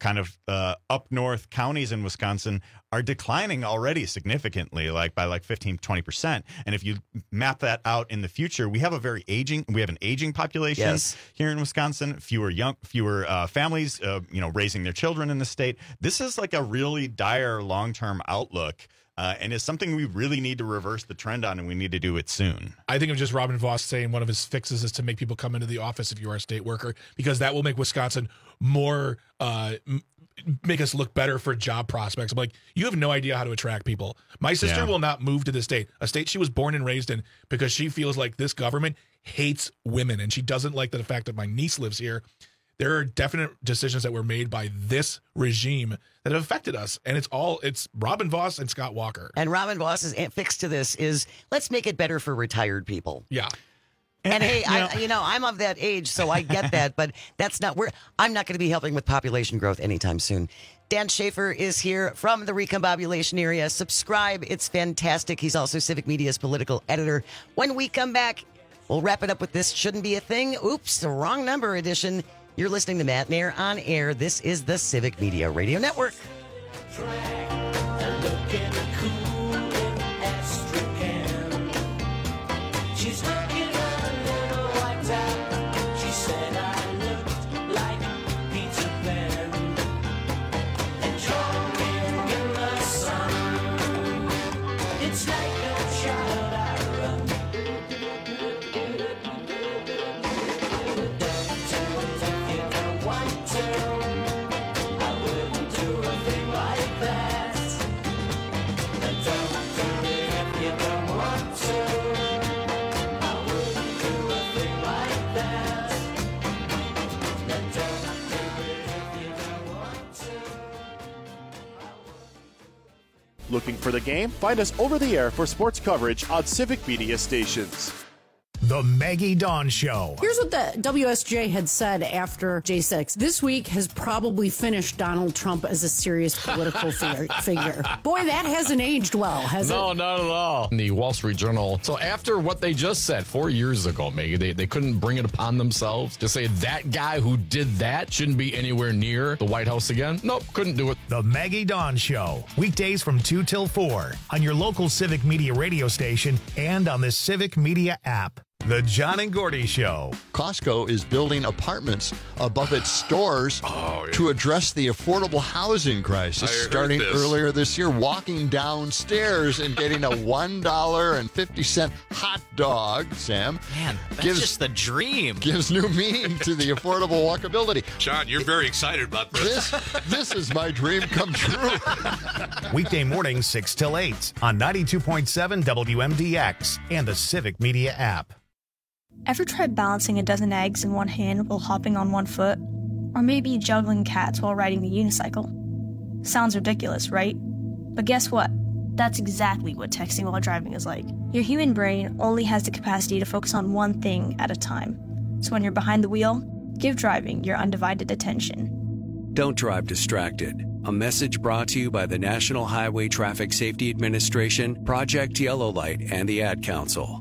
up north counties in Wisconsin are declining already significantly, like by 15, 20%. And if you map that out in the future, we have an aging population here in Wisconsin, fewer families, raising their children in the state. This is like a really dire long-term outlook. And it's something we really need to reverse the trend on, and we need to do it soon. I think of just Robin Voss saying one of his fixes is to make people come into the office if you are a state worker, because that will make Wisconsin more, make us look better for job prospects. I'm like, you have no idea how to attract people. My sister will not move to this state, a state she was born and raised in, because she feels like this government hates women, and she doesn't like the fact that my niece lives here. there are definite decisions that were made by this regime that have affected us. And it's Robin Vos and Scott Walker. And Robin Vos's fix to this is, let's make it better for retired people. Yeah. And hey, I'm of that age, so I get that, but that's not where I'm not going to be helping with population growth anytime soon. Dan Schaefer is here from the Recombobulation area. Subscribe. It's fantastic. He's also Civic Media's political editor. When we come back, we'll wrap it up with This Shouldn't Be a Thing. Oops, the wrong number edition. You're listening to Matt Nair on air. This is the Civic Media Radio Network. She's looking at a little white top. She said I looked like Peter Pan. And drawing in the sun. It's like a child I run. Don't do it if you don't want to. I wouldn't do a thing like that. Don't do it if you don't want to. Looking for the game? Find us over the air for sports coverage on Civic Media stations. The Maggie Dawn Show. Here's what the WSJ had said after J6. This week has probably finished Donald Trump as a serious political figure. Boy, that hasn't aged well, has it? No, not at all. In the Wall Street Journal. So after what they just said 4 years ago, Maggie, they couldn't bring it upon themselves to say that guy who did that shouldn't be anywhere near the White House again. Nope, couldn't do it. The Maggie Dawn Show. Weekdays from 2 till 4 on your local Civic Media radio station and on the Civic Media app. The John and Gordy Show. Costco is building apartments above its stores to address the affordable housing crisis. Starting earlier this year, walking downstairs and getting a $1.50 hot dog, Sam. Man, that's just the dream. Gives new meaning to the affordable walkability. John, you're very excited about this. This is my dream come true. Weekday mornings 6 till 8 on 92.7 WMDX and the Civic Media app. Ever tried balancing a dozen eggs in one hand while hopping on one foot? Or maybe juggling cats while riding the unicycle? Sounds ridiculous, right? But guess what? That's exactly what texting while driving is like. Your human brain only has the capacity to focus on one thing at a time. So when you're behind the wheel, give driving your undivided attention. Don't drive distracted. A message brought to you by the National Highway Traffic Safety Administration, Project Yellow Light, and the Ad Council.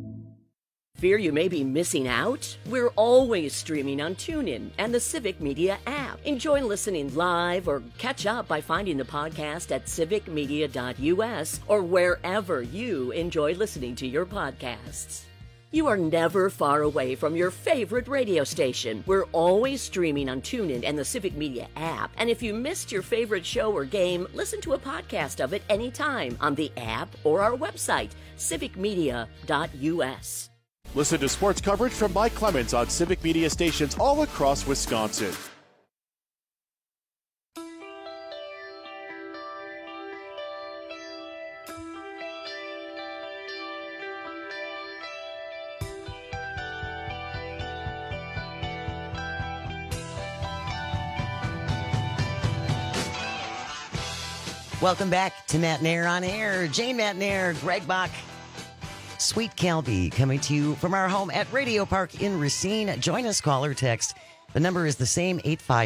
Fear you may be missing out? We're always streaming on TuneIn and the Civic Media app. Enjoy listening live or catch up by finding the podcast at civicmedia.us or wherever you enjoy listening to your podcasts. You are never far away from your favorite radio station. We're always streaming on TuneIn and the Civic Media app. And if you missed your favorite show or game, listen to a podcast of it anytime on the app or our website, civicmedia.us. Listen to sports coverage from Mike Clemens on Civic Media stations all across Wisconsin. Welcome back to Matt Nair on air. Jane Matt Nair, Greg Bach, Sweet Calby coming to you from our home at Radio Park in Racine. Join us, call or text. The number is the same,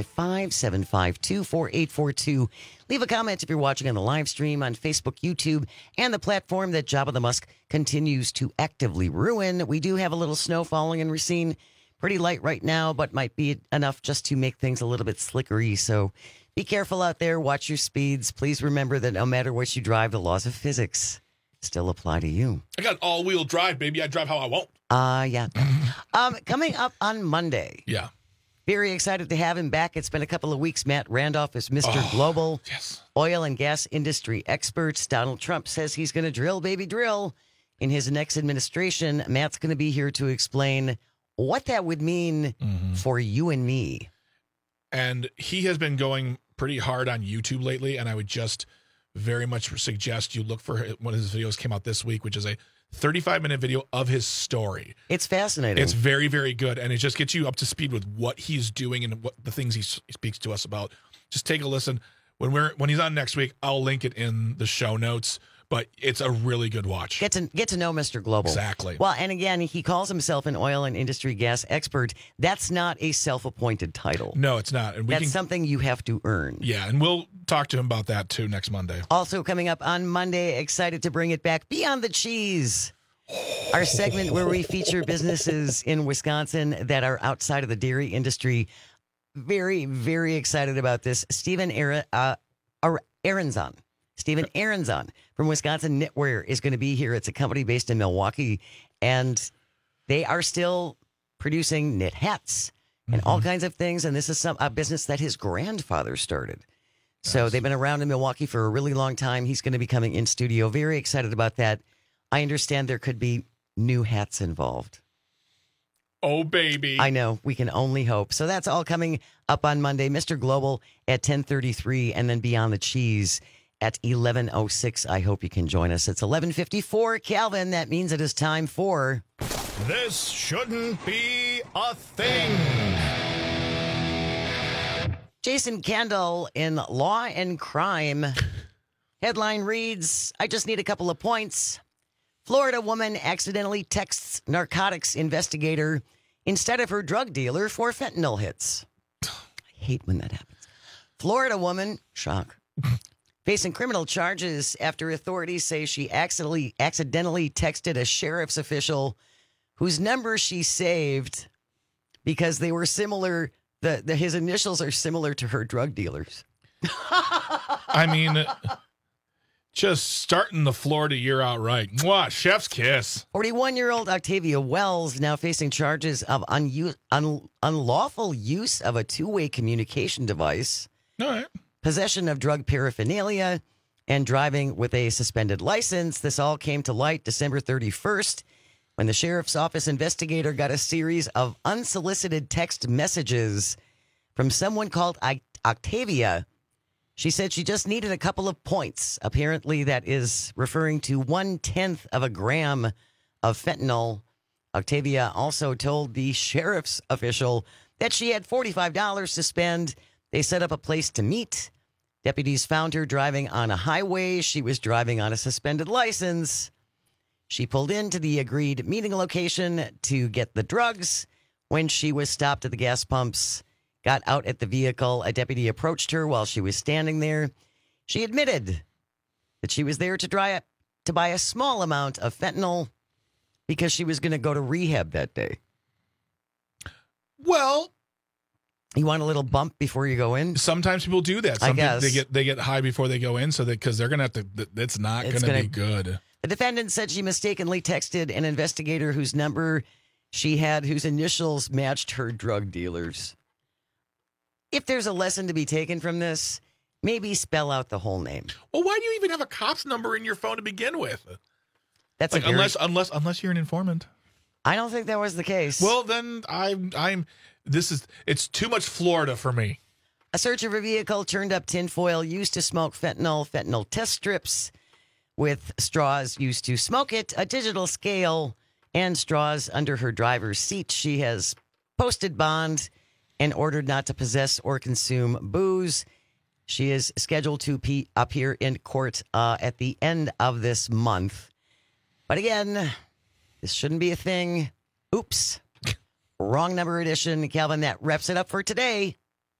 855-752-4842. Leave a comment if you're watching on the live stream on Facebook, YouTube, and the platform that Jabba the Musk continues to actively ruin. We do have a little snow falling in Racine. Pretty light right now, but might be enough just to make things a little bit slickery. So be careful out there. Watch your speeds. Please remember that no matter what you drive, the laws of physics still apply to you. I got all-wheel drive, baby. I drive how I want. Yeah. Coming up on Monday. Yeah. Very excited to have him back. It's been a couple of weeks. Matt Randolph is Mr. Global. Yes. Oil and gas industry experts. Donald Trump says he's going to drill, baby, drill. In his next administration, Matt's going to be here to explain what that would mean for you and me. And he has been going pretty hard on YouTube lately, and I would just very much suggest you look for one of his videos came out this week, which is a 35-minute video of his story. It's fascinating. It's very, very good, and it just gets you up to speed with what he's doing and what the things he speaks to us about. Just take a listen. When he's on next week, I'll link it in the show notes. But it's a really good watch. Get to know Mr. Global. Exactly. Well, and again, he calls himself an oil and industry gas expert. That's not a self-appointed title. No, it's not. And that's something you have to earn. Yeah, and we'll talk to him about that too next Monday. Also coming up on Monday, excited to bring it back, Beyond the Cheese. Our segment where we feature businesses in Wisconsin that are outside of the dairy industry. Very, very excited about this. Steven Aronzon. Steven Aronzon from Wisconsin Knitwear is going to be here. It's a company based in Milwaukee, and they are still producing knit hats and all kinds of things. And this is a business that his grandfather started. So they've been around in Milwaukee for a really long time. He's going to be coming in studio. Very excited about that. I understand there could be new hats involved. Oh, baby. I know. We can only hope. So that's all coming up on Monday. Mr. Global at 10:33, and then Beyond the Cheese at 11:06. I hope you can join us. It's 11:54, Calvin. That means it is time for... This shouldn't be a thing. Jason Kendall in Law and Crime. Headline reads, I just need a couple of points. Florida woman accidentally texts narcotics investigator instead of her drug dealer for fentanyl hits. I hate when that happens. Florida woman, shock, facing criminal charges after authorities say she accidentally texted a sheriff's official whose number she saved because they were similar. His initials are similar to her drug dealers. I mean, just starting the Florida year out right. Mwah, chef's kiss. 41-year-old Octavia Wells now facing charges of unlawful use of a two-way communication device, all right, possession of drug paraphernalia, and driving with a suspended license. This all came to light December 31st when the sheriff's office investigator got a series of unsolicited text messages from someone called Octavia. She said she just needed a couple of points. Apparently, that is referring to 1/10 of a gram of fentanyl. Octavia also told the sheriff's official that she had $45 to spend. They set up a place to meet. Deputies found her driving on a highway. She was driving on a suspended license. She pulled into the agreed meeting location to get the drugs. When she was stopped at the gas pumps, got out at the vehicle, a deputy approached her while she was standing there. She admitted that she was there to buy a small amount of fentanyl because she was going to go to rehab that day. Well, you want a little bump before you go in? Sometimes people do that. I guess they get high before they go in, so because they're going to have to. It's not going to be good. The defendant said she mistakenly texted an investigator whose number she had, whose initials matched her drug dealer's. If there's a lesson to be taken from this, maybe spell out the whole name. Well, why do you even have a cop's number in your phone to begin with? That's like unless you're an informant. I don't think that was the case. Well, then it's too much Florida for me. A search of her vehicle turned up tinfoil used to smoke fentanyl test strips with straws used to smoke it, a digital scale, and straws under her driver's seat. She has posted bond and ordered not to possess or consume booze. She is scheduled to appear in court at the end of this month. But again, this shouldn't be a thing. Oops. Wrong number edition. Calvin, that wraps it up for today.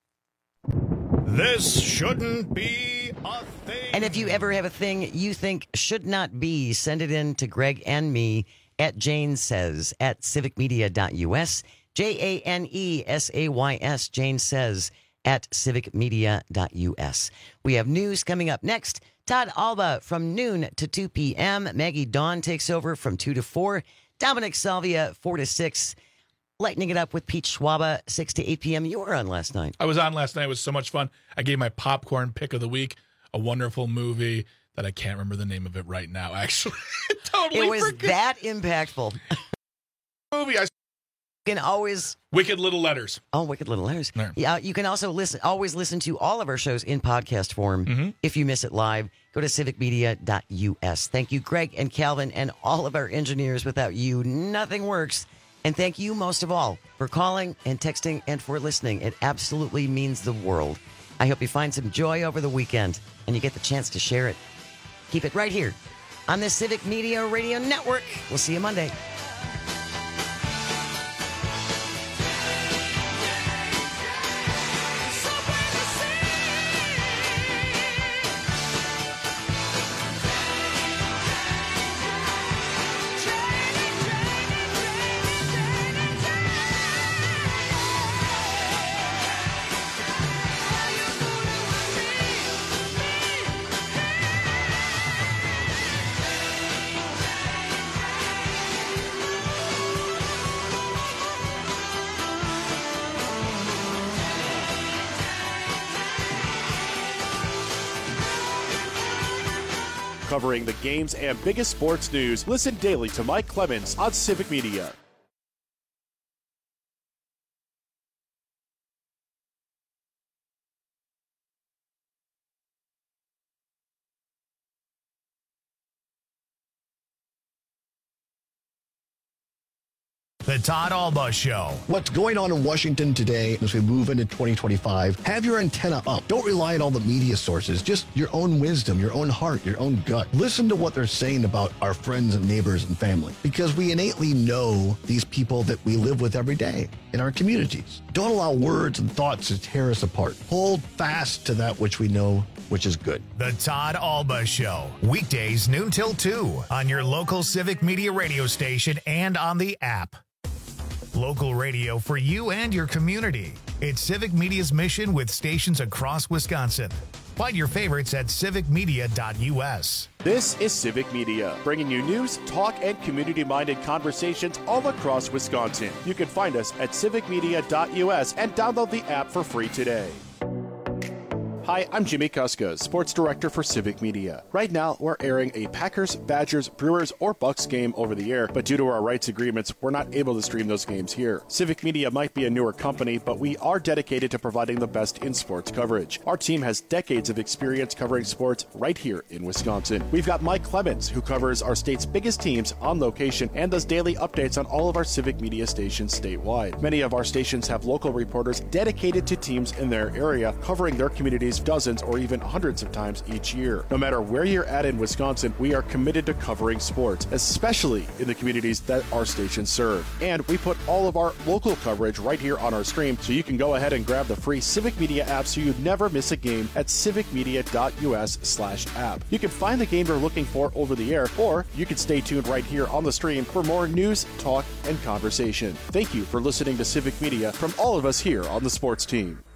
This shouldn't be a thing. And if you ever have a thing you think should not be, send it in to Greg and me at janesays at civicmedia.us. JANESAYS, Jane Says, at civicmedia.us. We have news coming up next. Todd Alba from noon to 2 p.m. Maggie Dawn takes over from 2 to 4. Dominic Salvia, 4 to 6. Lightening it up with Pete Schwaba, 6 to 8 p.m. You were on last night. I was on last night. It was so much fun. I gave my popcorn pick of the week, a wonderful movie that I can't remember the name of it right now, actually. Totally It was forget. that impactful. Movie I You can always Wicked Little Letters. Oh, Wicked Little Letters. There. Yeah, you can also always listen to all of our shows in podcast form. If you miss it live, go to civicmedia.us. Thank you, Greg and Calvin, and all of our engineers. Without you, nothing works. And thank you most of all for calling and texting and for listening. It absolutely means the world. I hope you find some joy over the weekend and you get the chance to share it. Keep it right here on the Civic Media Radio Network. We'll see you Monday. Covering the games and biggest sports news, listen daily to Mike Clemens on Civic Media. The Todd Alba Show. What's going on in Washington today as we move into 2025? Have your antenna up. Don't rely on all the media sources. Just your own wisdom, your own heart, your own gut. Listen to what they're saying about our friends and neighbors and family, because we innately know these people that we live with every day in our communities. Don't allow words and thoughts to tear us apart. Hold fast to that which we know, which is good. The Todd Alba Show. Weekdays noon till 2 on your local Civic Media radio station and on the app. Local radio for you and your community. It's Civic Media's mission with stations across Wisconsin. Find your favorites at civicmedia.us. This is Civic Media, bringing you news, talk, and community-minded conversations all across Wisconsin. You can find us at civicmedia.us and download the app for free today. Hi, I'm Jimmy Kuska, Sports Director for Civic Media. Right now, we're airing a Packers, Badgers, Brewers, or Bucks game over the air, but due to our rights agreements, we're not able to stream those games here. Civic Media might be a newer company, but we are dedicated to providing the best in sports coverage. Our team has decades of experience covering sports right here in Wisconsin. We've got Mike Clemens, who covers our state's biggest teams on location and does daily updates on all of our Civic Media stations statewide. Many of our stations have local reporters dedicated to teams in their area, covering their communities dozens or even hundreds of times each year. No matter where you're at in Wisconsin, we are committed to covering sports, especially in the communities that our stations serve. And we put all of our local coverage right here on our stream, so you can go ahead and grab the free Civic Media app so you never miss a game at civicmedia.us/app. You can find the game you're looking for over the air, or you can stay tuned right here on the stream for more news, talk, and conversation. Thank you for listening to Civic Media from all of us here on the sports team.